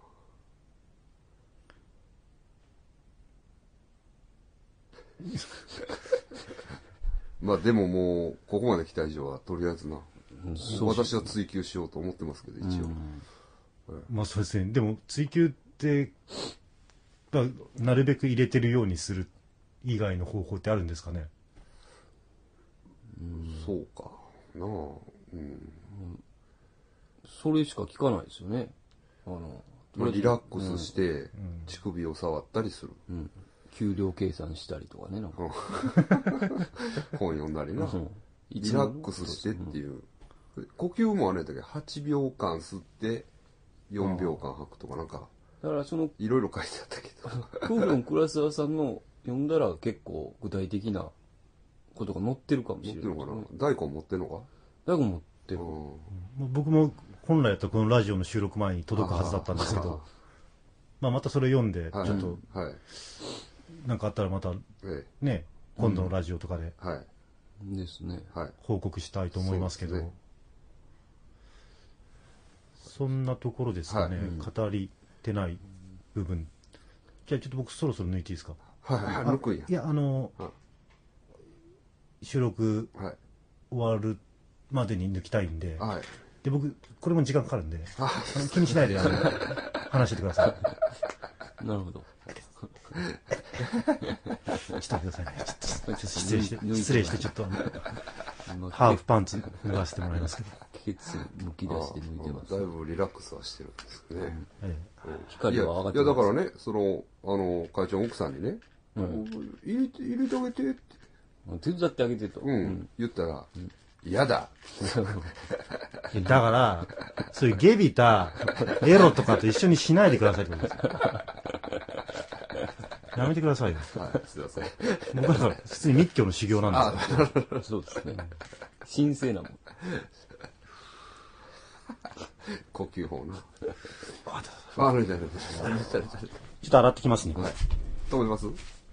まあでももう、ここまで来た以上は、とりあえずな。 うんそう私は追求しようと思ってますけど、一応。 まあそうですね。でも追求って、まあなるべく入れてるようにする以外の方法ってあるんですかね。 そうか。なあ。うん。 それしか聞かないですよね。あの、 まあ、リラックスして、乳首を触ったりする。 うん。給料計算したりとかね、なんか。 本読んだりな。 うんリラックスしてっていう。呼吸もあれだけど、はちびょうかん吸って、よんびょうかん吐くとかなんか、 だからその、 いろいろ書いてあったけど。 クーロン倉沢さんの読んだら結構具体的なことが載ってるかもしれない持ってるのかな大根持ってんのかだいぶ持ってる。 うん。 もう僕も本来やったらこのラジオの収録前に届くはずだったんですけど、まあまたそれ読んで、ちはいょっとはい。 なんかあったらまたえね、今度のラジオとかでえ。はい。 ですね。 はい。 報告したいと思いますけど、 そうですねそんなところですかね、 はい語りてない部分。じゃあちょっと僕そろそろ抜いていいですか。 はいはい。抜くんやい。や、あの、 は収録はい。 終わるまでに抜きたいんで、 はい。 で僕、これも時間かかるんで、 ああの気にしないであの話しててください。 なるほど。 してくださいね。ちょっと失礼して、 抜い失礼して、ちょっとあの今ハーフパンツ脱がせてもらいますけど。 ケツむき出して抜いてますだい。ぶリラックスはしてるんですね。 え光は上がっていや、いやだます。 からね、その、あの、会長の奥さんにね、入れて、入れてあげてって、 手伝ってあげてと。 うん、言ったら、嫌だ。 えだから、そういうゲビたエロとかと一緒にしないでくださいってことですよ。やめてくださいよ。 はい、すいません。 僕はだから普通に密教の修行なんですよ。 そうですね。神聖なもん。 呼吸法な。あ、あれだ、あれだ。 ちょっと洗ってきますね。 はい。止めます